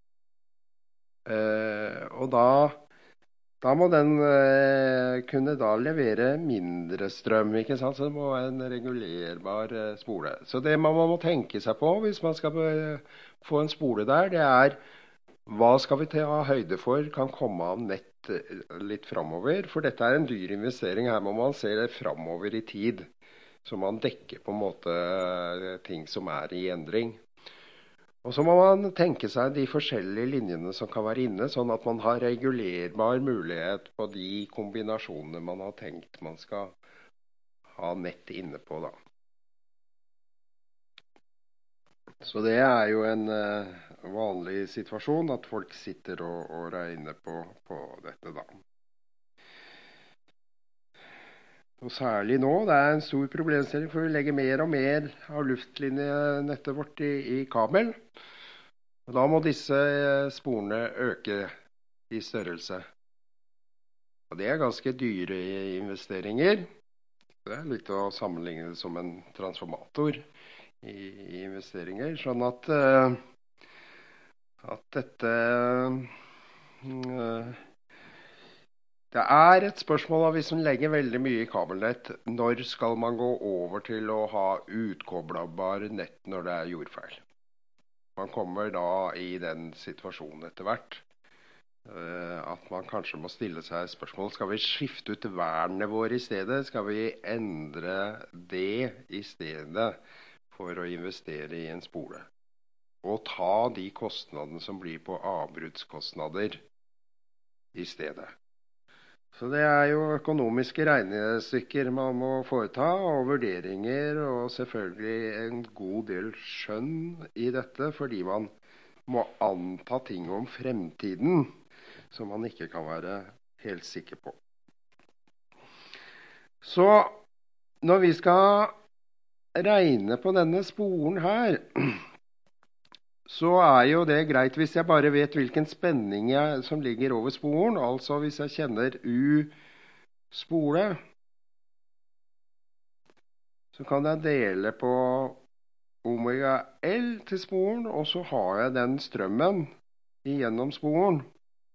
Eh, og da, da må den eh, kunne da levere mindre strøm, ikke sant? Så det må være en regulerbar eh, spole. Så det man må tenke seg på hvis man skal få en spole der, det er hva skal vi ta høyde for kan komme av nett litt fremover? For dette er en dyr investering. Her må man se det fremover i tid. Så man dekker på en måte ting som er i endring. Og så må man tenke seg de forskjellige linjene som kan være inne, sånn at man har regulerbar mulighet på de kombinasjonene man har tenkt man skal ha nett inne på da. Så det er jo en uh, vanlig situasjon at folk sitter og, og regner på, på dette da. Og særlig nå, det er en stor problemstilling, for vi legger mer og mer av luftlinjenettet vårt i, i kabel. Og da må disse sporene øke i størrelse. Og det er ganske dyre investeringer. Det er litt å sammenligne det som en transformator i investeringer, sånn at uh, at dette uh, det er et spørsmål av hvis man legger veldig mye i kabelnett, når skal man gå over til å ha utkoblbar nett når det er jordfeil? Man kommer da i den situasjonen etter hvert uh, at man kanskje må stille seg spørsmål, skal vi skifte ut vernet vår i stedet? Skal vi endre det i stedet for å investere i en spole, og ta de kostnadene som blir på avbruddskostnader i stedet. Så det er jo økonomiske regnestykker man må foreta, og vurderinger, og selvfølgelig en god del skjønn i dette, fordi man må anta ting om fremtiden som man ikke kan være helt sikker på. Så når vi skal regne på denne sporen her, så er jo det greit hvis jeg bare vet hvilken spenning jeg, som ligger over sporen. Altså hvis jeg kjenner U-spole, så kan jeg dele på omega L til sporen, og så har jeg den strømmen igjennom sporen.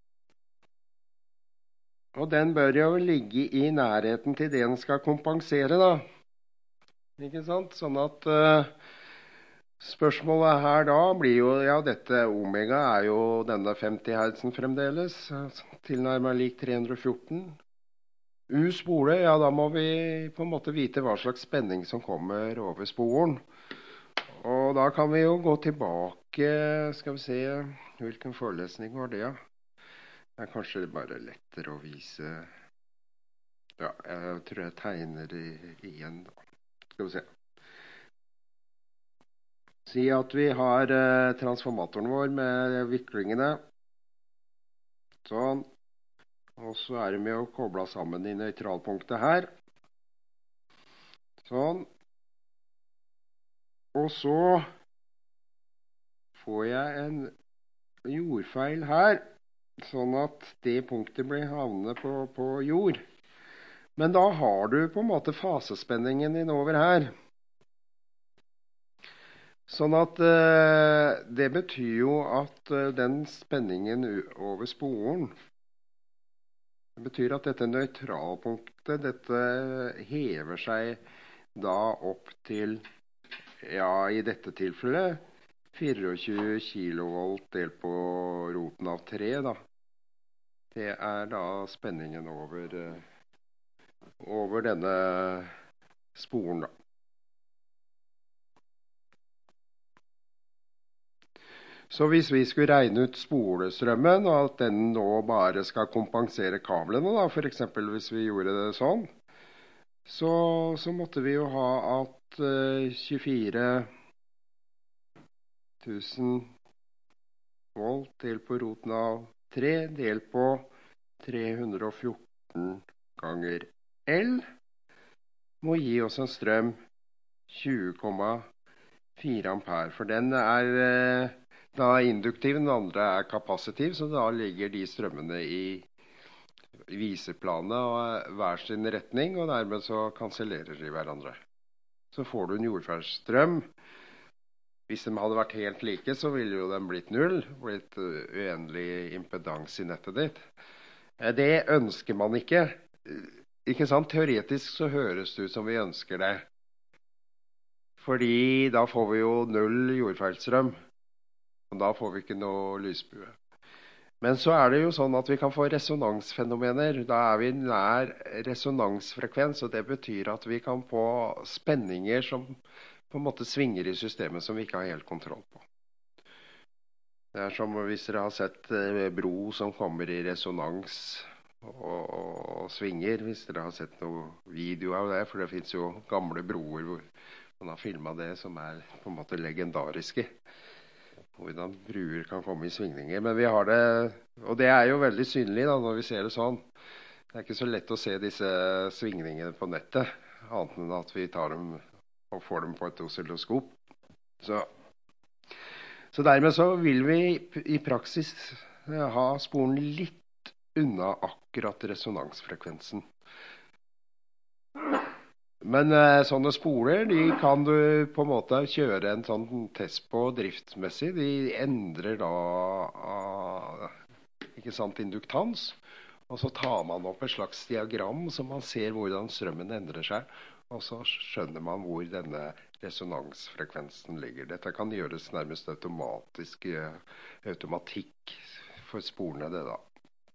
Og den bør jo ligge i nærheten til det den skal kompensere da. Ikke sant? Sånn at uh, spørsmålet her da blir jo, ja, dette omega er jo denne femti hertzen fremdeles, tilnærmet lik tre hundre og fjorten. U-spole, ja, da må vi på en måte vite hva slags spenning som kommer over sporen. Og da kan vi jo gå tilbake, skal vi se, hvilken forelesning var det, ja? Det er kanskje bare lettere å vise. Ja, jeg tror jeg tegner det igjen da. Skal vi se. Si at vi har eh, transformatoren vår med viklingene. Sånn. Og så er det med å koble sammen i nøytralpunktet her. Sånn. Og så får jeg en jordfeil her. Sånn at det punktet blir havnet på, på jord. Men da har du på en måte fasespenningen din over her. Sånn at eh, det betyr jo at eh, den spenningen over sporen, det betyr at dette nøytralpunktet, dette hever seg da opp til, ja, i dette tilfellet, tjuefire kilovolt delt på roten av tre da. Det er da spenningen over, over denne sporen da. Så hvis vi skulle regne ut spolestrømmen, og at den nå bare skal kompensere kablene da, for eksempel hvis vi gjorde det sånn, så, så måtte vi jo ha at uh, tjuefire tusen volt delt på roten av tre delt på tre hundre og fjorten ganger L må gi oss en strøm tjue komma fire ampere, for den er eh, da induktiv, den andre er kapasitiv, så da ligger de strømmene i viseplanet og hver sin retning, og dermed så kansellerer de hverandre. Så får du en jordferdstrøm. Hvis de hadde vært helt like, så ville jo den blitt null, blitt uendelig impedans i nettet ditt. Det ønsker man ikke. Ikke sant? Teoretisk så høres det ut som vi ønsker det. Fordi da får vi jo null jordfeilstrøm, og da får vi ikke noe lysbue. Men så er det jo sånn at vi kan få resonansfenomener. Da er vi nær resonansfrekvens, og det betyr at vi kan få spenninger som på en måte svinger i systemet som vi ikke har helt kontroll på. Det er som hvis dere har sett eh, bro som kommer i resonans og, og svinger, hvis dere har sett noe video av det, for det finnes jo gamle broer hvor man har filmet det som er på en måte legendariske. Hvordan bruer kan komme i svingninger. Men vi har det, og det er jo veldig synlig da, når vi ser det sånn. Det er ikke så lett å se disse svingningene på nettet, annet enn at vi tar dem og får dem på et oscilloskop. Så, så dermed så vil vi i praksis ha sporen litt unna akkurat resonansfrekvensen. Men eh, sånne spoler, de kan du på en måte kjøre en sånn test på driftsmessig. De endrer da uh, ikke sant, induktans, og så tar man opp et slags diagram så man ser hvordan strømmen endrer seg. Og så skjønner man hvor denne resonansfrekvensen ligger. Dette kan gjøres nærmest automatisk, automatikk for sporene det da.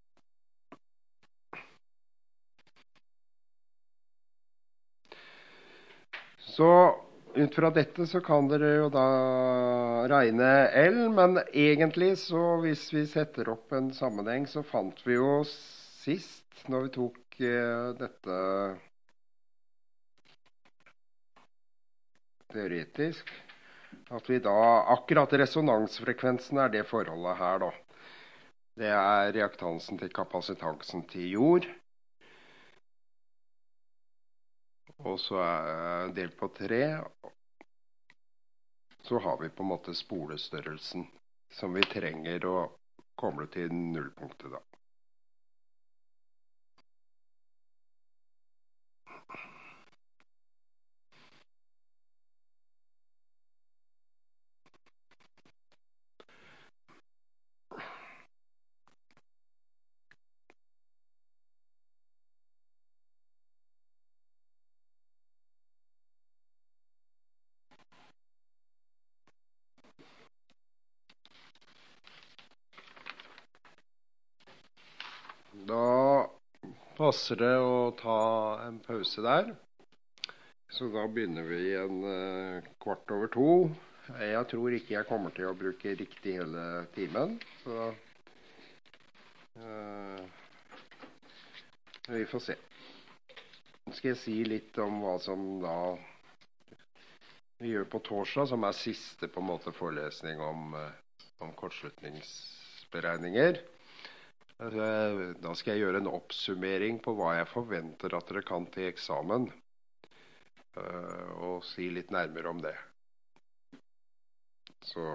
Så ut fra dette så kan dere jo da regne L, men egentlig så hvis vi setter opp en sammenheng så fant vi jo sist når vi tok uh, dette teoretisk, at vi da, akkurat resonansfrekvensen er det forholdet her da. Det er reaktansen til kapasitansen til jord. Og så er delt på tre. Så har vi på en måte spolestørrelsen som vi trenger å koble til nullpunktet da. passer det å ta en pause der. Så da begynner vi igjen eh, kvart over to. Jeg tror ikke jeg kommer til å bruke riktig hele timen, så eh, vi får se. Nå skal jeg si litt om hva som da vi gjør på torsdag, som er siste på en måte forelesning om, eh, om kortslutningsberegninger. Da skal jeg gjøre en oppsummering på hva jeg forventer at dere kan til eksamen, eh, og si litt nærmere om det. Så.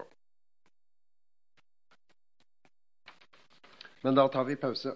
Men da tar vi pause.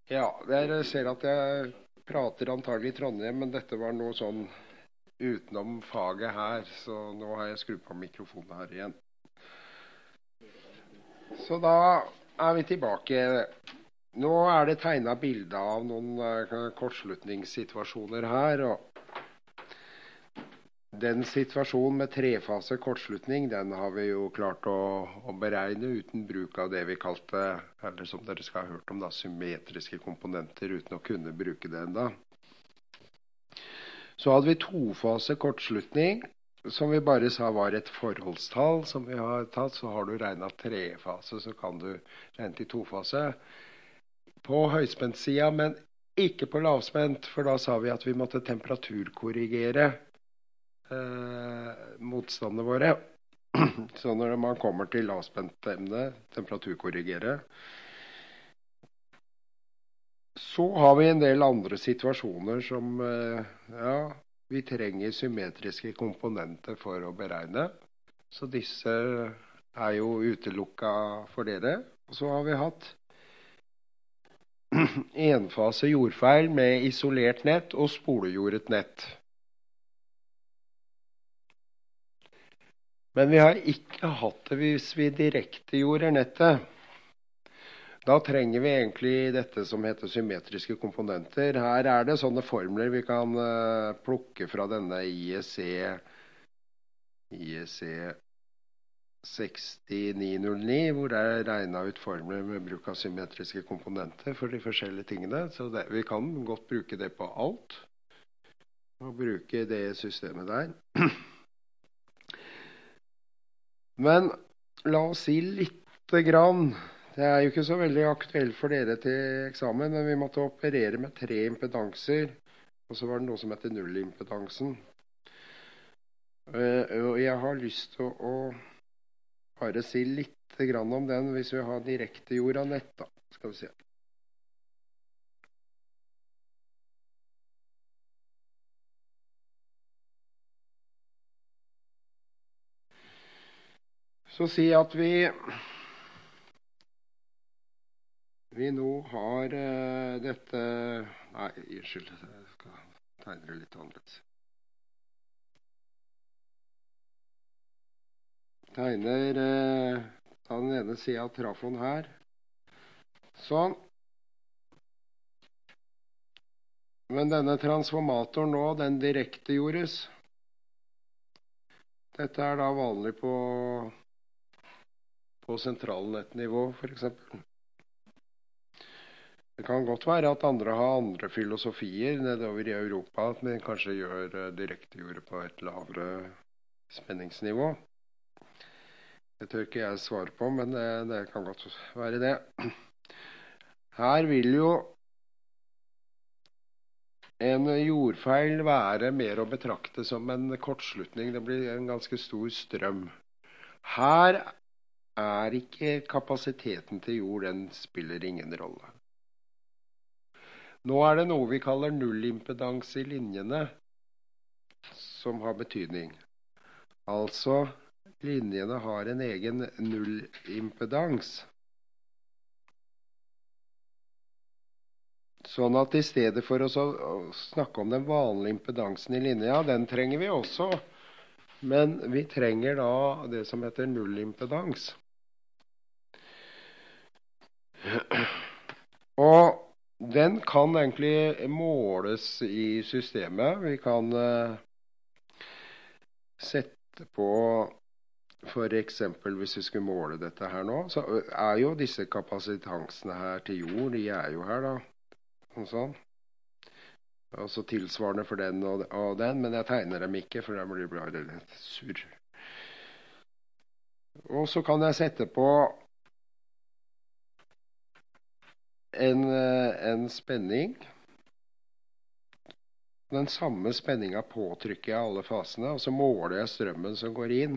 Ja, dere ser at jeg prater antagelig i Trondheim, men dette var noe sånn utenom faget her, så nå har jeg skrudd på mikrofonen her igjen. Så da er vi tilbake. Nå er det tegnet bilde av noen uh, kortslutningssituasjoner her, og den situasjonen med trefase kortslutning, den har vi jo klart å, å beregne uten bruk av det vi kalte, eller som dere skal ha hørt om, da, symmetriske komponenter, uten å kunne bruke det enda. Så hadde vi tofase kortslutning, som vi bare sa var et forholdstall som vi har tatt. Så har du regnet trefase, så kan du regne til tofase på høyspentsida, men ikke på lavspent, for da sa vi at vi måtte temperaturkorrigere Eh, motstandene våre. Så når man kommer til lavspent emne, temperaturkorrigere, så har vi en del andre situasjoner som eh, ja, vi trenger symmetriske komponenter for å beregne. Så disse er jo utelukket for dere. Og så har vi hatt enfase jordfeil med isolert nett og spolejordet nett. Men vi har ikke hatt det hvis vi direkte gjorde nettet. Da trenger vi egentlig dette som heter symmetriske komponenter. Her er det sånne formler vi kan uh, plukke fra denne I E C, I E C seks ni null ni, hvor det er regnet ut formler med bruk av symmetriske komponenter for de forskjellige tingene. Så det, vi kan godt bruke det på alt, og bruke det systemet der. Men la oss si lite grann. Det er jo ikke så veldig aktuelt for dere til eksamen, men vi måtte operere med tre impedanser, og så var det noe som heter nullimpedansen. Og jeg har lyst til å bare si lite grann om den hvis vi har direkte jord av nett, da. Skal vi se. Så si at vi vi nå har uh, dette. Nei, unnskyld, jeg skal tegne det litt annerledes. Tegner uh, den ene siden av trafoen her. Sånn. Men denne transformatoren nå, den direkte gjordes. Dette er da vanlig på på sentralnettnivå, for eksempel. Det kan godt være at andre har andre filosofier nedover i Europa, at vi kanskje gjør direktejordet på et lavere spenningsnivå. Det tør ikke jeg svare på, men det, det kan godt være det. Her vil jo en jordfeil være mer å betrakte som en kortslutning. Det blir en ganske stor strøm. Her er ikke kapasiteten til jord, den spiller ingen rolle. Nå er det noe vi kaller nullimpedans i linjene, som har betydning. Altså, linjene har en egen nullimpedans. Sånn at i stedet for å snakke om den vanlige impedansen i linja, den trenger vi også. Men vi trenger da det som heter nullimpedans. Og den kan egentlig måles i systemet. Vi kan uh, sette på, for eksempel hvis vi skulle måle dette her nå, så er jo disse kapasitansene her til jord, de er jo her da. Sånn. Altså tilsvarende for den og, og den, men jeg tegner dem ikke, for det blir bare litt surr. Og så kan jeg sette på en, en spenning. Den samme spenningen påtrykker jeg alle fasene, og så måler jeg strømmen som går inn.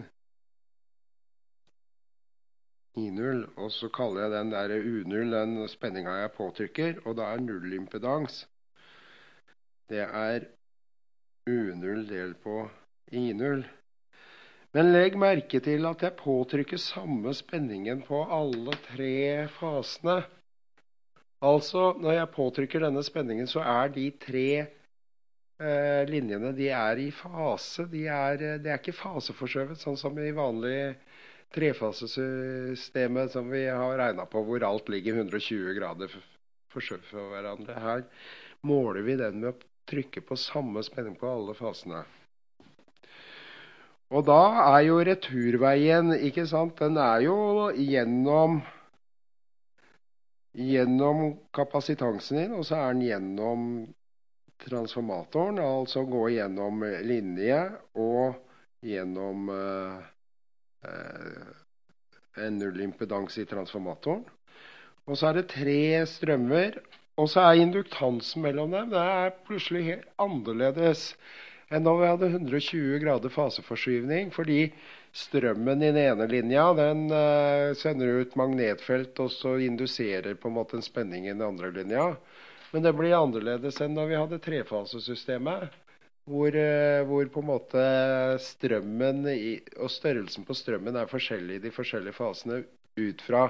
I null, og så kaller jeg den der U null, den spenningen jeg påtrykker, og da er nullimpedans. Det er U null delt på I null. Men legg merke til at jeg påtrykker samme spenningen på alle tre fasene. Altså, når jeg påtrykker denne spenningen, så er de tre eh, linjene, de er i fase. De er, eh, det er ikke faseforskjøvet, sånn som i vanlig trefasesystemet som vi har regnet på, hvor alt ligger hundre og tjue grader f- forskjøvet fra hverandre. Her måler vi den med å trykke på samme spenning på alle fasene. Og da er jo returveien, ikke sant, den er jo gjennom, gjennom kapasitansen din, og så er den gjennom transformatoren, altså gå gjennom linje og gjennom eh, eh, en nullimpedans i transformatoren. Og så er det tre strømmer, og så er induktansen mellom dem, det er plutselig helt annerledes enn når vi hadde hundre og tjue grader faseforskyvning, fordi strømmen i den ene linja, den eh, sender ut magnetfelt, og så induserer på en måte en spenning i den andre linja. Men det blir annerledes enn når vi hadde trefasesystemet, hvor, eh, hvor på en måte strømmen i, og størrelsen på strømmen er forskjellig i de forskjellige fasene ut fra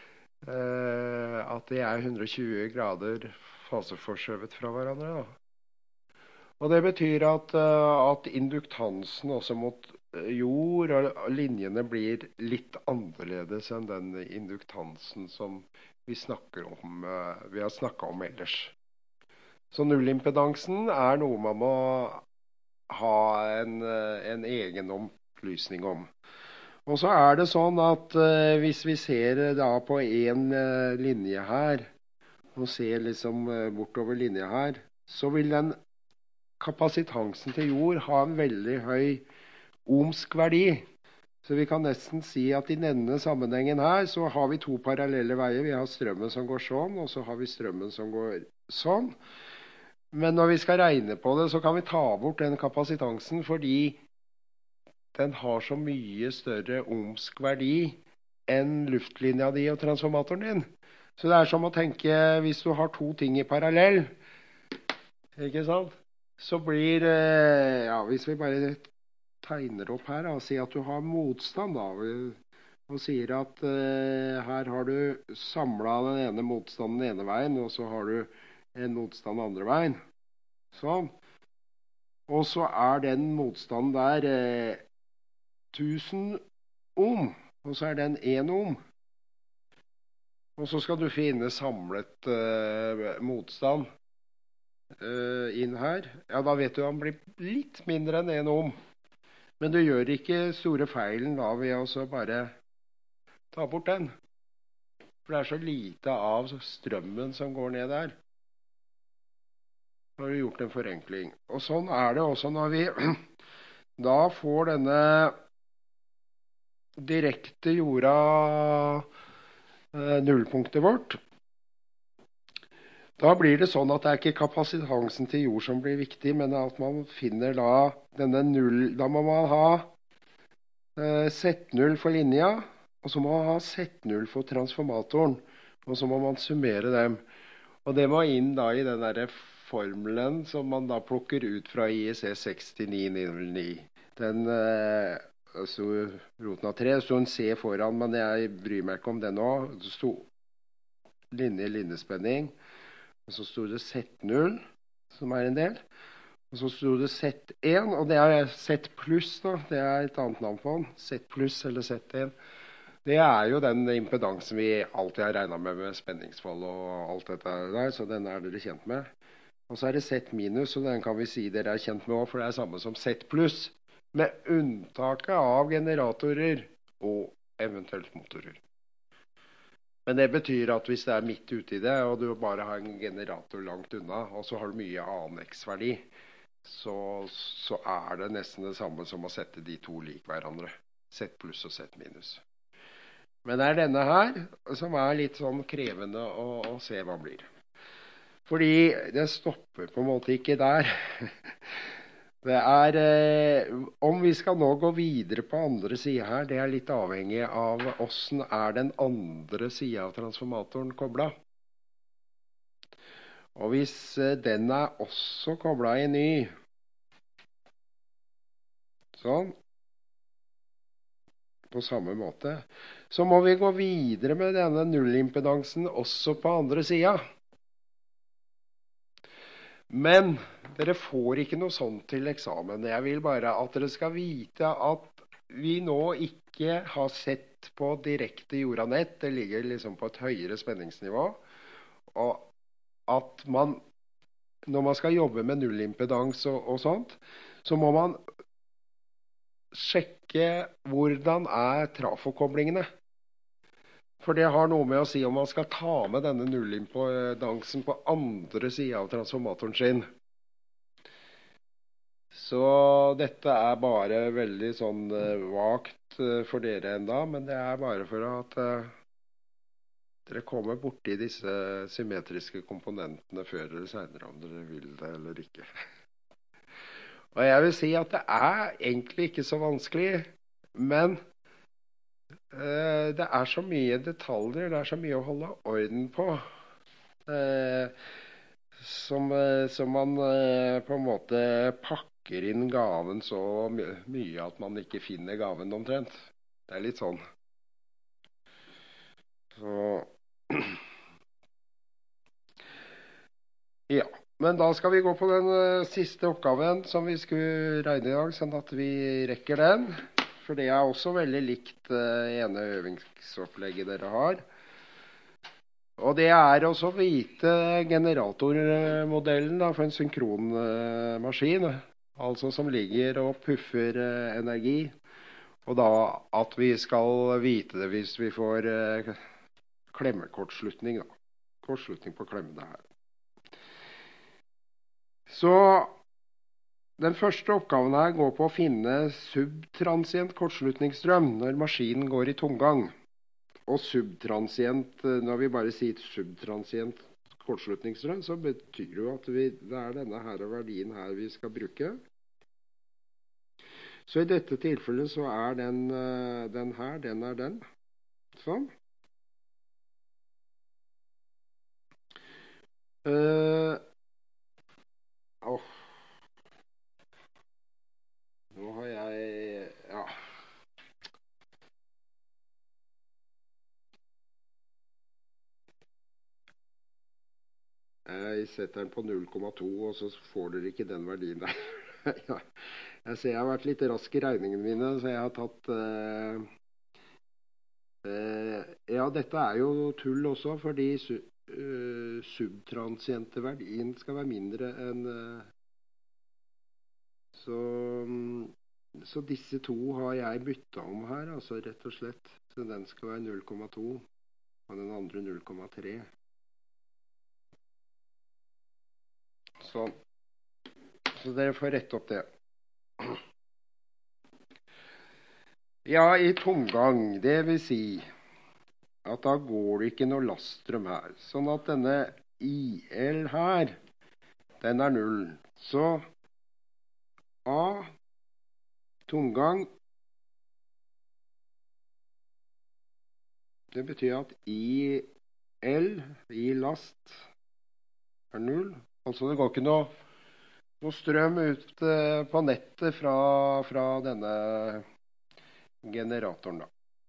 eh, at de er hundre og tjue grader faseforskjøvet fra hverandre. Da. Og det betyr at, eh, at induktansen også mot jord og linjene blir litt annerledes enn den induktansen som vi, snakker om, eh, vi har snakket om ellers. Så nullimpedansen er noe man må ha en, eh, en egen opplysning om. Og så er det sånn at eh, hvis vi ser da på en eh, linje her, og ser liksom eh, bortover linje her, så vil den kapasitansen til jord ha en veldig høy ohmsk verdi. Så vi kan nesten si at i denne sammenhengen her, så har vi to parallelle veier. Vi har strømmen som går sånn, og så har vi strømmen som går sånn. Men når vi skal regne på det, så kan vi ta bort den kapasitansen, fordi den har så mye større ohmsk verdi enn luftlinja di og transformatoren din. Så det er som å tenke, hvis du har to ting i parallell, ikke sant? Så blir, eh, ja, hvis vi bare tegner opp her, da, og sier at du har motstand, da, og sier at eh, her har du samlet den ene motstanden den ene veien, og så har du en motstand andre veien. Sånn. Og så er den motstanden der eh, tusen ohm, og så er den en ohm. Og så skal du finne samlet eh, motstand uh, inn her. Ja, da vet du at han blir litt mindre enn en ohm. Men du gjør ikke store feilen da ved å bare ta bort den. For det er så lite av strømmen som går ned der. Da har du gjort en forenkling. Og sånn er det også når vi da får denne direkte jorda nullpunktet vårt. Da blir det sånn at det er ikke kapasitansen til jord som blir viktig, men at man finner da denne null. Da må man ha eh, Z null for linja, og så må man ha Z null for transformatoren, og så må man summere dem. Og det må inn da i den der formelen som man da plukker ut fra I E C seks ni null ni. Den eh, sto roten av tre, det sto en C foran, men jeg bryr meg ikke om det nå. Det sto linje, linjespenning. Og så sto det Z null, som er en del. Og så sto det Z en, og det er Z pluss da. Det er et annet navn på den. Z pluss eller Z en. Det er jo den impedansen vi alltid har regnet med med spenningsfall og alt dette der, så den er dere kjent med. Og så er det Z minus, og den kan vi si dere er kjent med også, for det er samme som Z pluss, med unntaket av generatorer og eventuelt motorer. Men det betyr at hvis det er midt ute i det, og du bare har en generator langt unna, og så har du mye annen X-verdi, så, så er det nesten det samme som å sette de to lik hverandre. Z pluss og Z minus. Men det er denne her som er litt sånn krevende å, å se hva blir. Fordi det stopper på en måte ikke der. Det er, eh, om vi skal nå gå videre på andre siden her, det er litt avhengig av hvordan er den andre siden av transformatoren koblet. Og hvis eh, den er også koblet i ny, sånn, på samme måte, så må vi gå videre med denne nullimpedansen også på andre siden. Men dere får ikke noe sånt til eksamen. Jeg vil bare at dere skal vite at vi nå ikke har sett på direkte jordanett. Det ligger liksom på et høyere spenningsnivå. Og at man, når man skal jobbe med nullimpedans og, og sånt, så må man sjekke hvordan er trafokoblingene. For det har noe med å si om man skal ta med denne nullimpedansen på andre siden av transformatoren sin. Så dette er bare veldig sånn uh, vagt uh, for dere enda, men det er bare for at uh, dere kommer borti disse symmetriske komponentene før eller senere, om dere vil det eller ikke. Og jeg vil si at det er egentlig ikke så vanskelig, men det er så mye detaljer, det er så mye å holde orden på, eh, som, som man eh, på en måte pakker inn gaven så my mye at man ikke finner gaven omtrent. Det er litt sånn. Så ja, men da skal vi gå på den uh, siste oppgaven som vi skulle regne i dag, sånn at vi rekker den. For det er også veldig likt uh, ene øvingsopplegget dere har. Og det er også å vite generatormodellen da, for en synkronmaskin, uh, altså som ligger og puffer uh, energi. Og da at vi skal vite det hvis vi får uh, klemmekortslutning, da. Kortslutning på klemmene her. Så den første oppgaven her går på å finne subtransient kortslutningsstrøm når maskinen går i tomgang. Og subtransient, når vi bare sier subtransient kortslutningsstrøm, så betyr det jo at vi, det er denne her verdien her vi skal bruke. Så i dette tilfellet så er den, den her, den er den. Sånn. Uh, oh. Nå har jeg, ja. Jeg setter den på null komma to, og så får dere ikke den verdien der. Jeg ser jeg har vært litt rask i regningene mine, så jeg har tatt... Uh, uh, ja, dette er jo tull også, fordi su uh, subtransiente verdien skal være mindre enn... Uh, Så, så disse to har jeg byttet om her, altså rett og slett. Så den skal være null komma to, og den andre null komma tre. Sånn. Så dere får rette opp det. Ja, i tomgang, det vil si at da går det ikke noe laststrøm her. Sånn at denne I L her, den er null. Så A, tomgang, det betyr at I L, I last, er null. Altså det går ikke noe, noe strøm ut på nettet fra, fra denne generatoren da.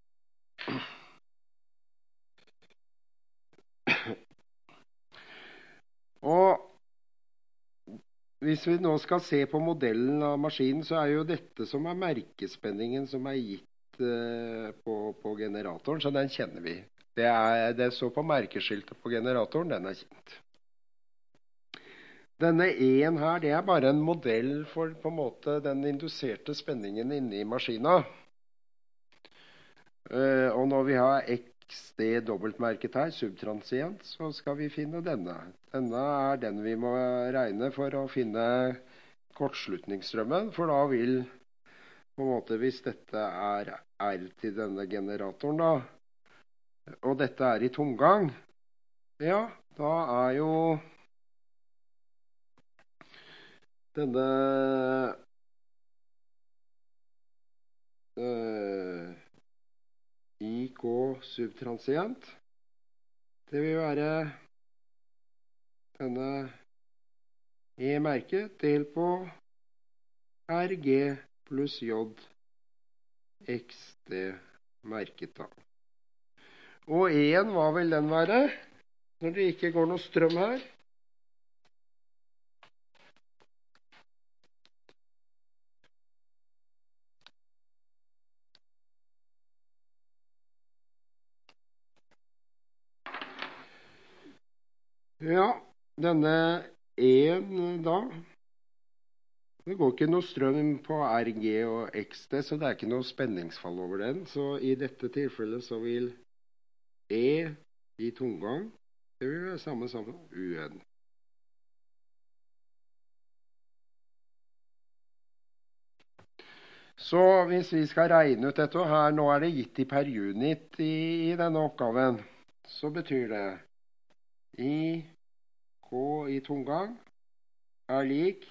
Og hvis vi nå skal se på modellen av maskinen, så er jo dette som er merkespenningen som er gitt uh, på, på generatoren, så den kjenner vi. Det er, det så på merkeskiltet på generatoren, den er kjent. Denne E-en her, det er bare en modell for på en måte den induserte spenningen inne i maskinen. Uh, og når vi har X D dobbeltmerket her, subtransient, så skal vi finne denne. Denne er den vi må regne for å finne kortslutningsstrømmen, for da vil, på en måte, hvis dette er R til denne generatoren da, og dette er i tomgang, ja, da er jo denne øh, I K subtransient, det vil være denne E-merket delt på R G pluss J X D merket da. Og E-en, hva vil den være? Når det ikke går noe strøm her. Ja, denne en da, det går ikke noe strøm på R G og X D, så det er ikke noe spenningsfall over den. Så i dette tilfellet så vil E i tomgang, det vil være samme som U N. Så hvis vi skal regne ut dette her, nå er det gitt i per unit i, i denne oppgaven, så betyr det I K i tomgang er lik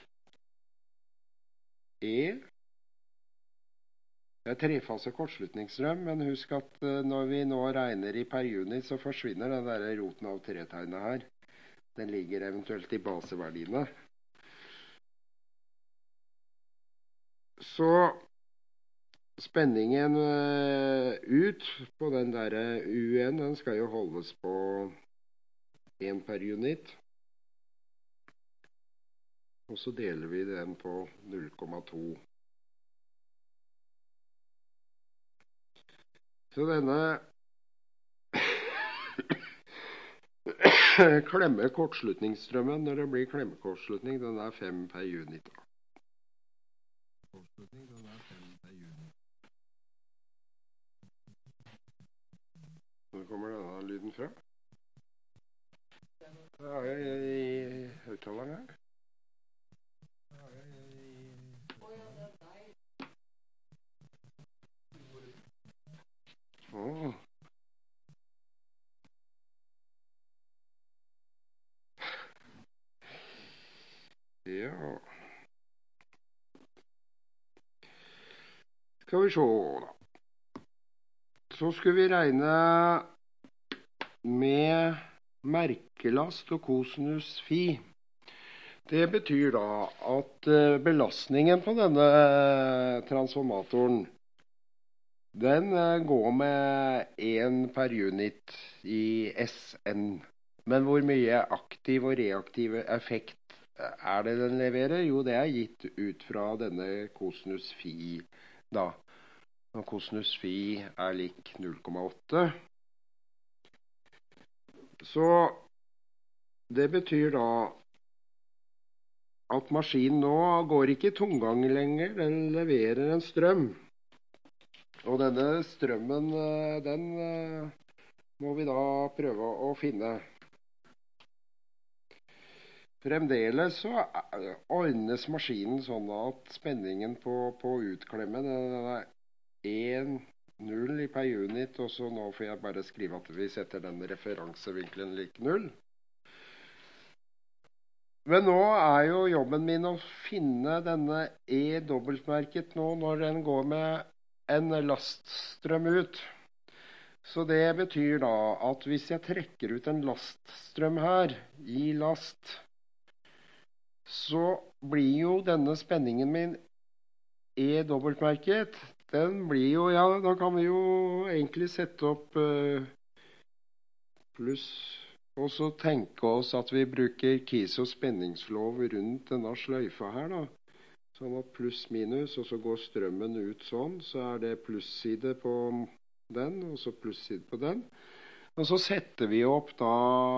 E. Det er trefase kortslutningsstrøm, men husk at når vi nå regner i per unit, så forsvinner den der roten av tretegnet her. Den ligger eventuelt i baseverdiene. Så spenningen ut på den der U N, den skal jo holdes på en per unit. Og så deler vi den på null komma to. Så denne klemmekortslutningsstrømmen, når det blir klemmekortslutning, den er fem per unit. Kortslutning, den er fem per unit. Hvor kommer denne lyden fra? Da er jeg i høyttaleren her. Da er jeg i... Åh. Ja. Skal vi se da. Så skal vi regne med merkelast og kosinus fi. Det betyr da at belastningen på denne transformatoren, den går med en per unit i S N. Men hvor mye aktiv og reaktiv effekt er det den leverer? Jo, det er gitt ut fra denne kosinus fi da. Og kosinus fi er lik null komma åtte. Så det betyr da at maskinen nå går ikke i tomgang lenger, den leverer en strøm. Og denne strømmen, den må vi da prøve å finne. Fremdeles så ordnes maskinen sånn at spenningen på, på utklemmen er en null i per unit, og så nå får jeg bare skrive at vi setter den referansevinkelen lik null. Men nå er jo jobben min å finne denne E dobbeltmerket nå når den går med en laststrøm ut. Så det betyr da at hvis jeg trekker ut en laststrøm her i last, så blir jo denne spenningen min E dobbeltmerket. Den blir jo, ja, da kan vi jo egentlig sette opp uh, pluss, og så tenke oss at vi bruker Kisos spenningslov rundt denne sløyfa her da. Sånn at pluss minus, og så går strømmen ut sånn, så er det plusside på den, og så plusside på den. Og så setter vi opp da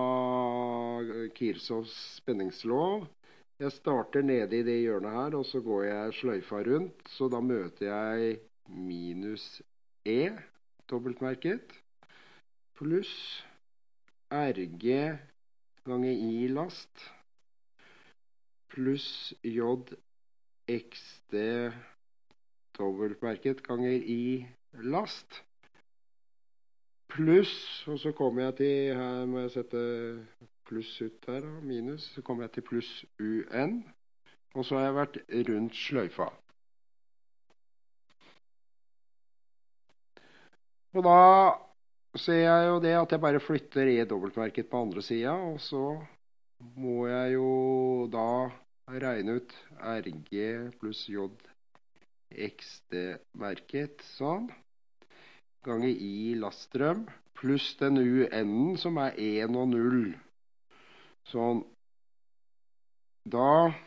Kisos spenningslov. Jeg starter nede i det hjørnet her, og så går jeg sløyfa rundt, så da møter jeg minus E, dobbeltmerket, pluss R G ganger I last, pluss J X D dobbeltmerket ganger I last, pluss, og så kommer jeg til, her må jeg sette pluss ut her, minus, så kommer jeg til pluss U N, og så har jeg vært rundt sløyfa. Og da ser jeg jo det at jeg bare flytter E dobbeltmerket på andre siden, og så må jeg jo da regne ut R G pluss J X D-merket, sånn, ganger I laststrøm, pluss den U N-en som er en og null. Sånn, da,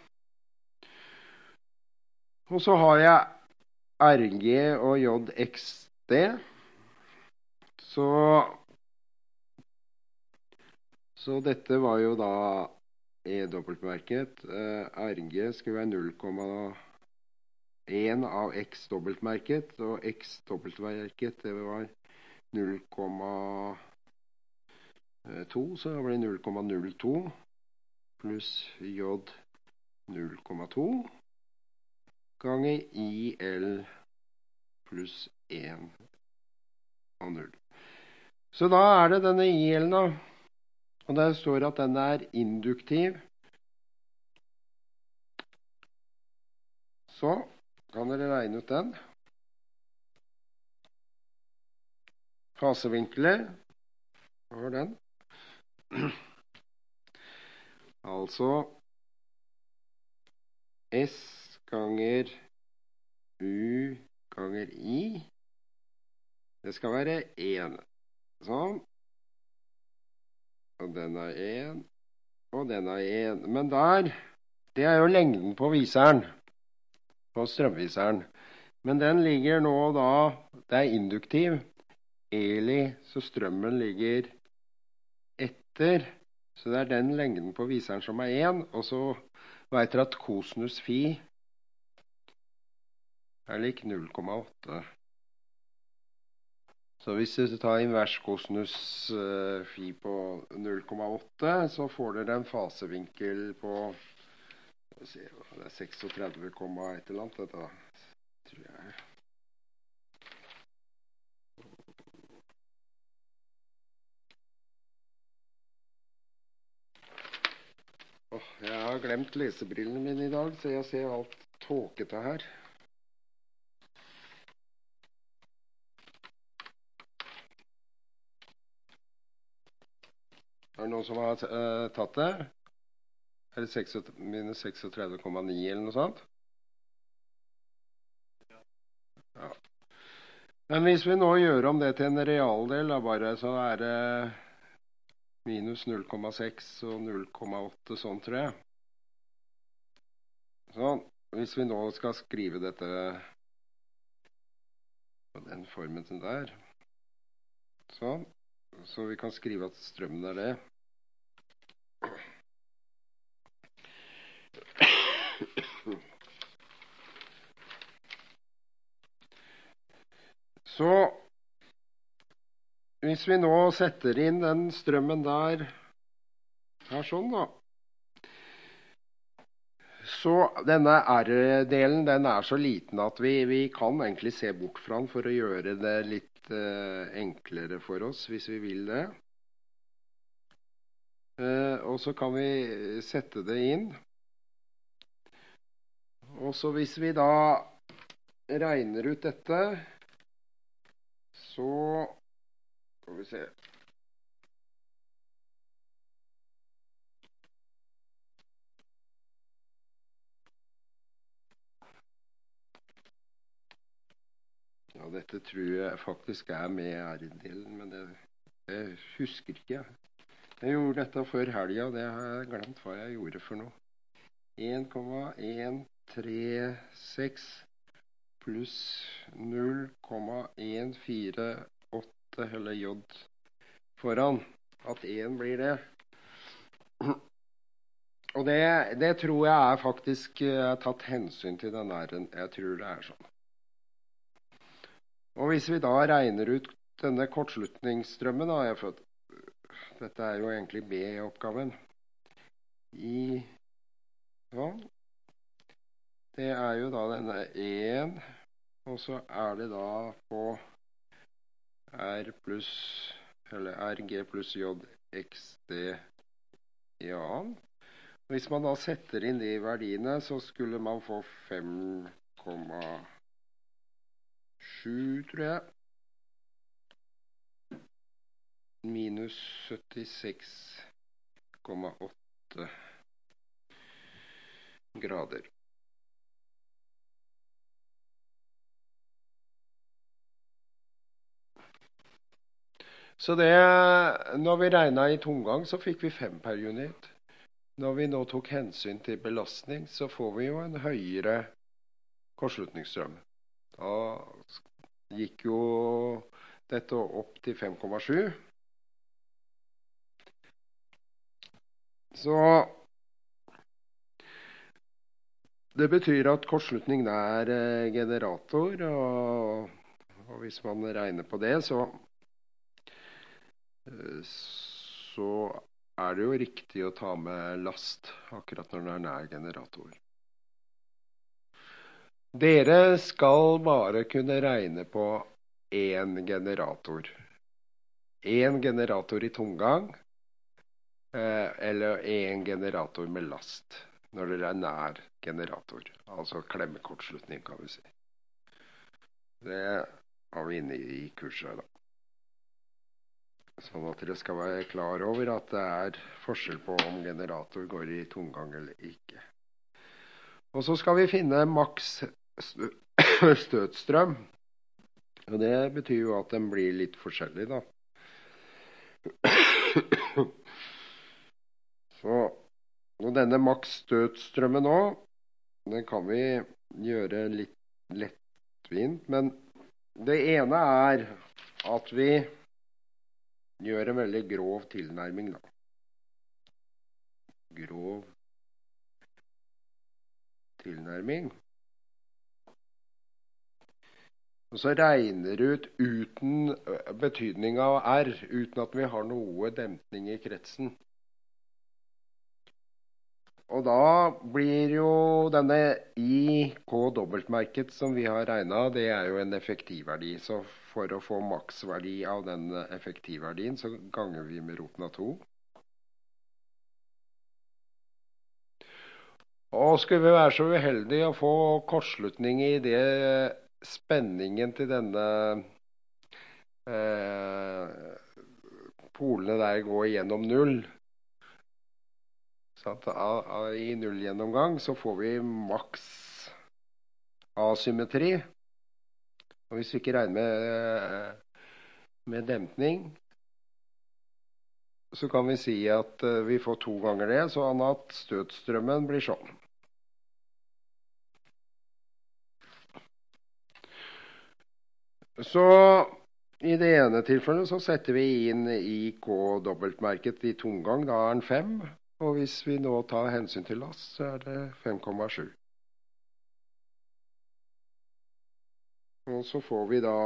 og så har jeg R G og J X D, så, Så dette var jo da E-dobbeltmerket. Eh, R G skulle være null komma én av X-dobbeltmerket, og X-dobbeltmerket det var null komma to, så det blir null komma null to pluss J null komma to ganger I L pluss én og null. Så da er det denne I L-en da, og der står at den er induktiv. Så kan dere regne ut den. Fasevinkler, hva var den? Altså S ganger U ganger I, det skal være én. Sånn. Og den er én, og den er én. Men der, det er jo lengden på viseren, på strømviseren. Men den ligger nå da, det er induktiv, Eli, så strømmen ligger etter. Så det er den lengden på viseren som er én, og så vet dere at kosinus fi er lik null komma åtte. Så hvis du tar invers kosinus uh, fi på null komma åtte, så får dere en fasevinkel på se, det er tretiseks komma et eller annet, dette tror jeg. Oh, jeg har glemt lesebrillene mine i dag, så jeg ser alt tåkete her. Er det noen som har uh, tatt det? Er det minus tretiseks komma ni eller noe sånt? Ja. Men hvis vi nå gjør om det til en realdel, da bare, så er det minus null komma seks og null komma åtte, sånn tror jeg. Sånn, hvis vi nå skal skrive dette på den formen som der. Sånn. Så vi kan skrive at strømmen er det. Så hvis vi nå setter inn den strømmen der, her sånn da, så denne R-delen, den er så liten at vi, vi kan egentlig se bort fra den for å gjøre det litt eh, enklere for oss, hvis vi vil det. Eh, og så kan vi sette det inn. Og så hvis vi da regner ut dette, så skal vi se. Ja, dette tror jeg faktisk er med R-delen, men det, jeg husker ikke. Jeg gjorde dette før helga, og det har jeg glemt hva jeg gjorde for noe. en komma en tre seks pluss null komma en fire åtte, eller J foran, at én blir det. Og det, det tror jeg er faktisk er tatt hensyn til den R-en. Jeg tror det er sånn. Og hvis vi da regner ut denne kortslutningsstrømmen, da, jeg fått, dette er jo egentlig B-oppgaven, i, sånn, det er jo da denne én, og så er det da på R pluss, eller R G pluss J X D i annen. Hvis man da setter inn de verdiene, så skulle man få fem komma sju, tror jeg. Minus syttiseks komma åtte grader. Så det, når vi regnet i tomgang, så fikk vi fem per unit. Når vi nå tok hensyn til belastning, så får vi jo en høyere kortslutningsstrøm. Da gikk jo dette opp til fem komma sju. Så det betyr at kortslutning er eh, generator, og, og hvis man regner på det, så, eh, så er det jo riktig å ta med last akkurat når den er nær generator. Dere skal bare kunne regne på én generator. En generator i tomgang, eh, eller en generator med last, når dere er nær generator. Altså klemmekortslutning, kan vi si. Det har vi inne i kurset da. Sånn at dere skal være klar over at det er forskjell på om generator går i tomgang eller ikke. Og så skal vi finne maks støtstrøm. Og det betyr jo at den blir litt forskjellig da. Så, og denne maks støtstrømmen nå, den kan vi gjøre litt lettvint, men det ene er at vi gjør en veldig grov tilnærming da. Grov tilnærming. Og så regner ut uten betydning av R, uten at vi har noe dempning i kretsen. Og da blir jo denne I K-dobbeltmerket som vi har regnet, det er jo en effektivverdi. Så for å få maksverdi av den effektivverdien, så ganger vi med roten av to. Og skulle vi være så uheldige å få kortslutning i det spenningen til denne eh, polene der går gjennom null, så at i nullgjennomgang så får vi maks asymmetri. Og hvis vi ikke regner med, med dempning, så kan vi si at vi får to ganger det, sånn at støtstrømmen blir sånn. Så i det ene tilfellet så setter vi inn I K-dobbeltmerket i tomgang, da er den fem. Og hvis vi nå tar hensyn til last, så er det fem komma sju. Og så får vi da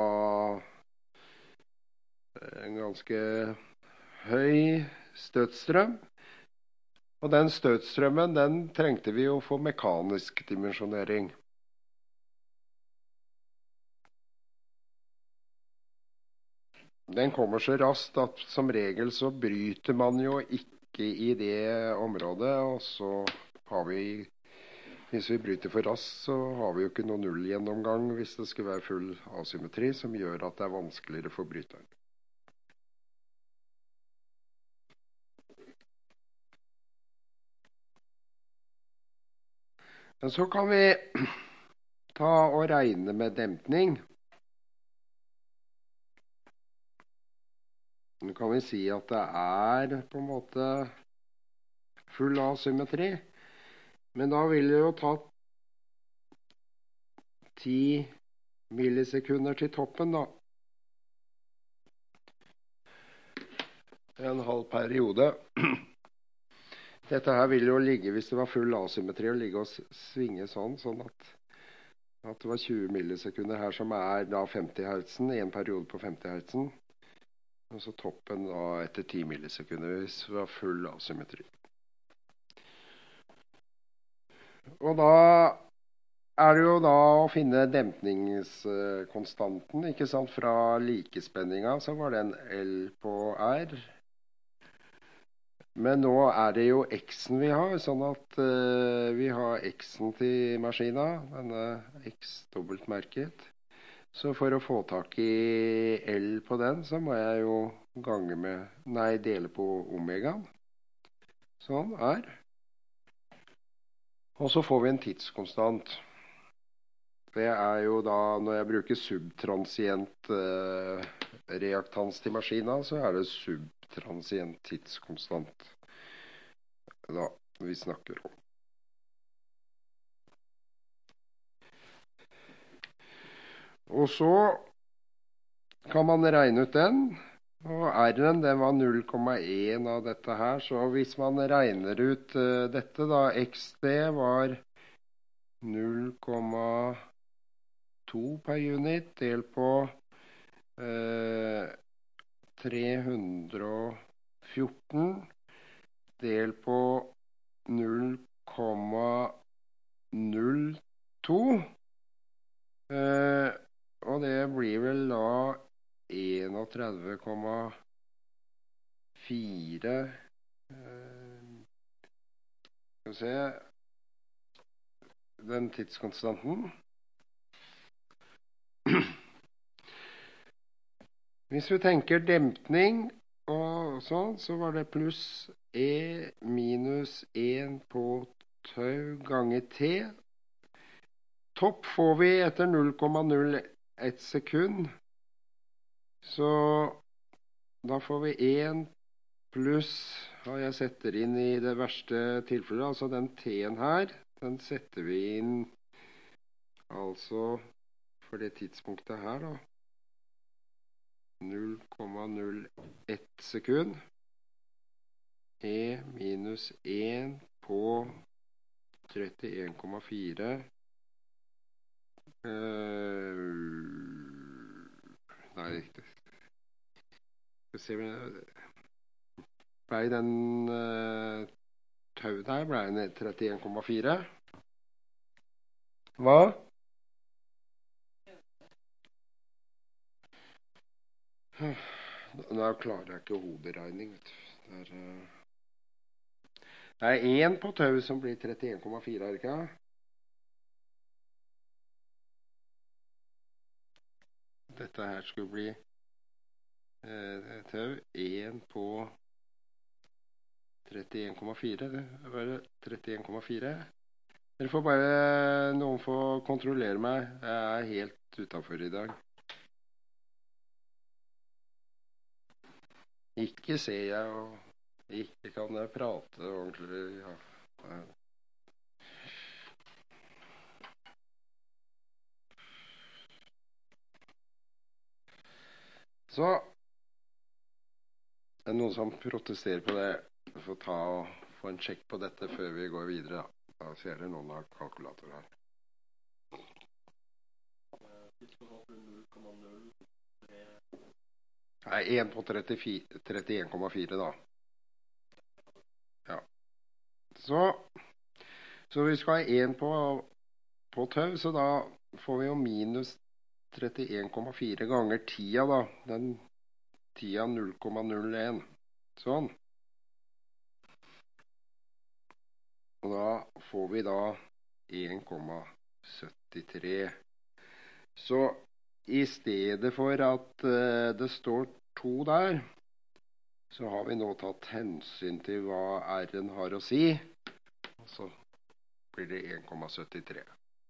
en ganske høy støtstrøm. Og den støtstrømmen, den trengte vi jo for mekanisk dimensjonering. Den kommer så raskt at som regel så bryter man jo ikke i det området, og så har vi, hvis vi bryter for raskt, så har vi jo ikke noen nullgjennomgang hvis det skulle være full asymmetri, som gjør at det er vanskeligere for bryteren. Men så kan vi ta og regne med dempning. Nå kan vi si at det er på en måte full asymmetri, men da vil det jo ta ti millisekunder til toppen da. En halv periode. Dette her vil jo ligge, hvis det var full asymmetri, og ligge og svinge sånn, sånn at, at det var tjue millisekunder her, som er da femti hertzen, en periode på femti hertzen. Og så toppen da etter ti millisekunder hvis det var full asymmetri. Og da er det jo da å finne dempningskonstanten, ikke sant? Fra likespenninga så var den L på R. Men nå er det jo X-en vi har, sånn at uh, vi har X-en til maskina, denne X-dobbeltmerket. Så for å få tak i L på den, så må jeg jo gange med, nei, dele på omegaen. Sånn er. Og så får vi en tidskonstant. Det er jo da, når jeg bruker subtransient eh, reaktans til maskina, så er det subtransient tidskonstant da vi snakker om. Og så kan man regne ut den, Og R-en, den var null komma én av dette her, så hvis man regner ut uh, dette da, X D var null komma to per unit, del på uh, tre hundre og fjorten, del på null komma null to, uh, og det blir vel da trettien komma fire, uh, skal vi se, den tidskonstanten. Hvis vi tenker dempning og sånn, så var det pluss E minus én på tau ganger T. Topp får vi etter null komma null ett sekund. Så da får vi én pluss, og jeg setter inn i det verste tilfellet, altså den T-en her, den setter vi inn, altså for det tidspunktet her da, null komma null ett sekund, E minus én på trettien komma fire, uh, nei, riktig. Skal vi se, ble den uh, tau der, ble den trettien komma fire. Hva? Nå klarer jeg ikke hoderegning, vet du. Det er, uh, det er én på tau som blir trettien komma fire, er det ikke? Dette her skulle bli uh, tau, én på trettien komma fire, det var trettien komma fire. Dere får bare, noen får kontrollere meg, jeg er helt utenfor i dag. Ikke ser jeg, og ikke kan jeg prate ordentlig, ja. Så, er det noen som protesterer på det? Vi får ta og få en sjekk på dette før vi går videre. Da, da ser dere noen av kalkulatorer her. Nei, én på trettien komma fire da. Ja. Så, så vi skal ha én på, på tau, så da får vi jo minus trettien komma fire ganger tida da. Den tida null komma null én. Sånn. Og da får vi da én komma syttitre. Så i stedet for at uh, det står to der, så har vi nå tatt hensyn til hva R-en har å si. Og så blir det én komma syttitre.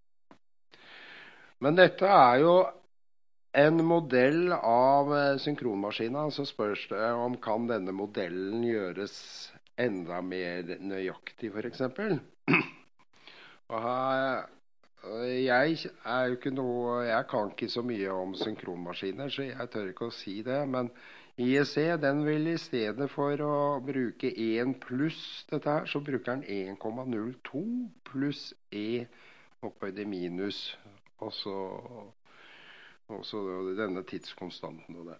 Men dette er jo en modell av synkronmaskinen, så spørs det om kan denne modellen gjøres enda mer nøyaktig, for eksempel. Og her, jeg er jo ikke noe, jeg kan ikke så mye om synkronmaskiner, så jeg tør ikke å si det, men I E C, den vil I stedet for å bruke én pluss dette her, så bruker den én komma null to pluss E opphøyd I minus, og så, og så denne tidskonstanten og det.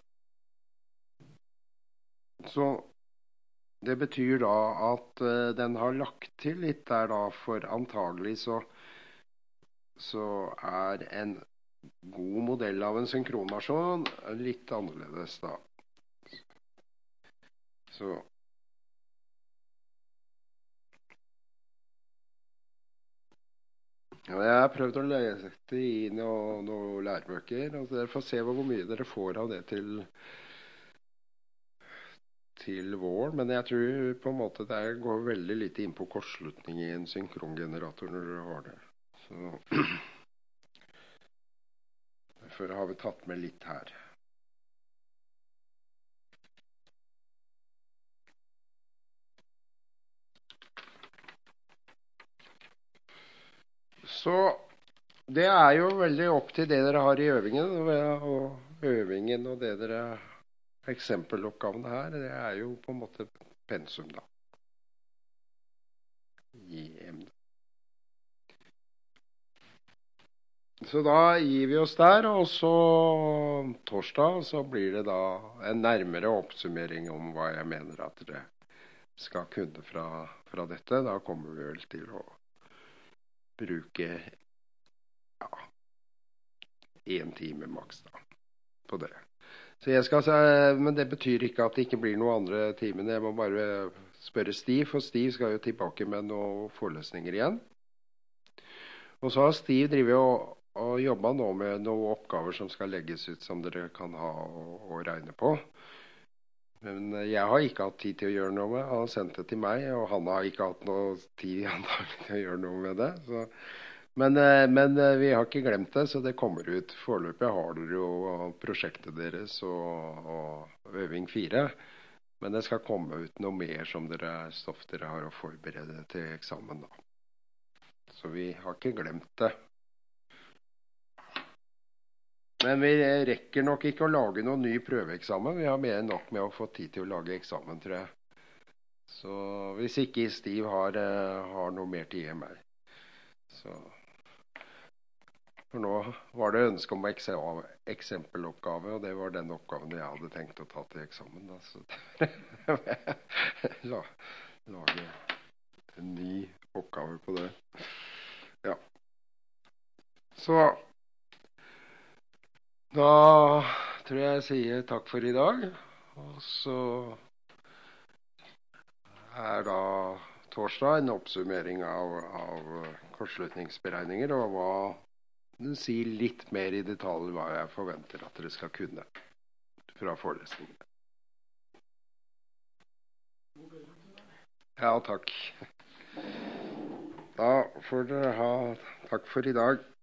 Så det betyr da at uh, den har lagt til litt der da, for antagelig så, så er en god modell av en synkronmaskin litt annerledes da. Så ja, jeg har prøvd å lese I noen noe lærebøker, og dere får se hvor mye dere får av det til til våren, men jeg tror på en måte det går veldig lite inn på kortslutning I en synkrongenerator når dere har det. Så derfor har vi tatt med litt her. Så det er jo veldig opp til det dere har I øvingen, og øvingen og det dere eksempeloppgavene her, det er jo på en måte pensum da, i emnet. Så da gir vi oss der, og så torsdag så blir det da en nærmere oppsummering om hva jeg mener at dere skal kunne fra, fra dette. Da kommer vi vel til å bruke ja, en time maks da, på det. Så jeg skal, men det betyr ikke at det ikke blir noen andre timer. Jeg må bare spørre Stiv, for Stiv skal jo tilbake med noen forelesninger igjen. Og så har Stiv drivet og, og jobbet nå med noen oppgaver som skal legges ut som dere kan ha og, og regne på. Men jeg har ikke hatt tid til å gjøre noe med det. Han har sendt det til meg, og han har ikke hatt noe tid antagelig til å gjøre noe med det. Så Men, men vi har ikke glemt det, så det kommer ut. Foreløpig har dere jo prosjektet deres og, og øving fire. Men det skal komme ut noe mer som dere, stoff dere har å forberede til eksamen da. Så vi har ikke glemt det. Men vi rekker nok ikke å lage noen ny prøveeksamen. Vi har mer enn nok med å få tid til å lage eksamen, tror jeg. Så hvis ikke Stiv har, har noe mer tid enn meg. Så... For nå var det ønske om eksempeloppgave, og det var den oppgaven jeg hadde tenkt å ta til eksamen. Da. Så La, lage en ny oppgave på det. Ja. Så da tror jeg jeg sier takk for i dag. Og så er da torsdag en oppsummering av, av kortslutningsberegninger og hva den sier litt mer i detalj hva jeg forventer at dere skal kunne fra forelesningen. Ja, takk. Da får dere ha takk for i dag.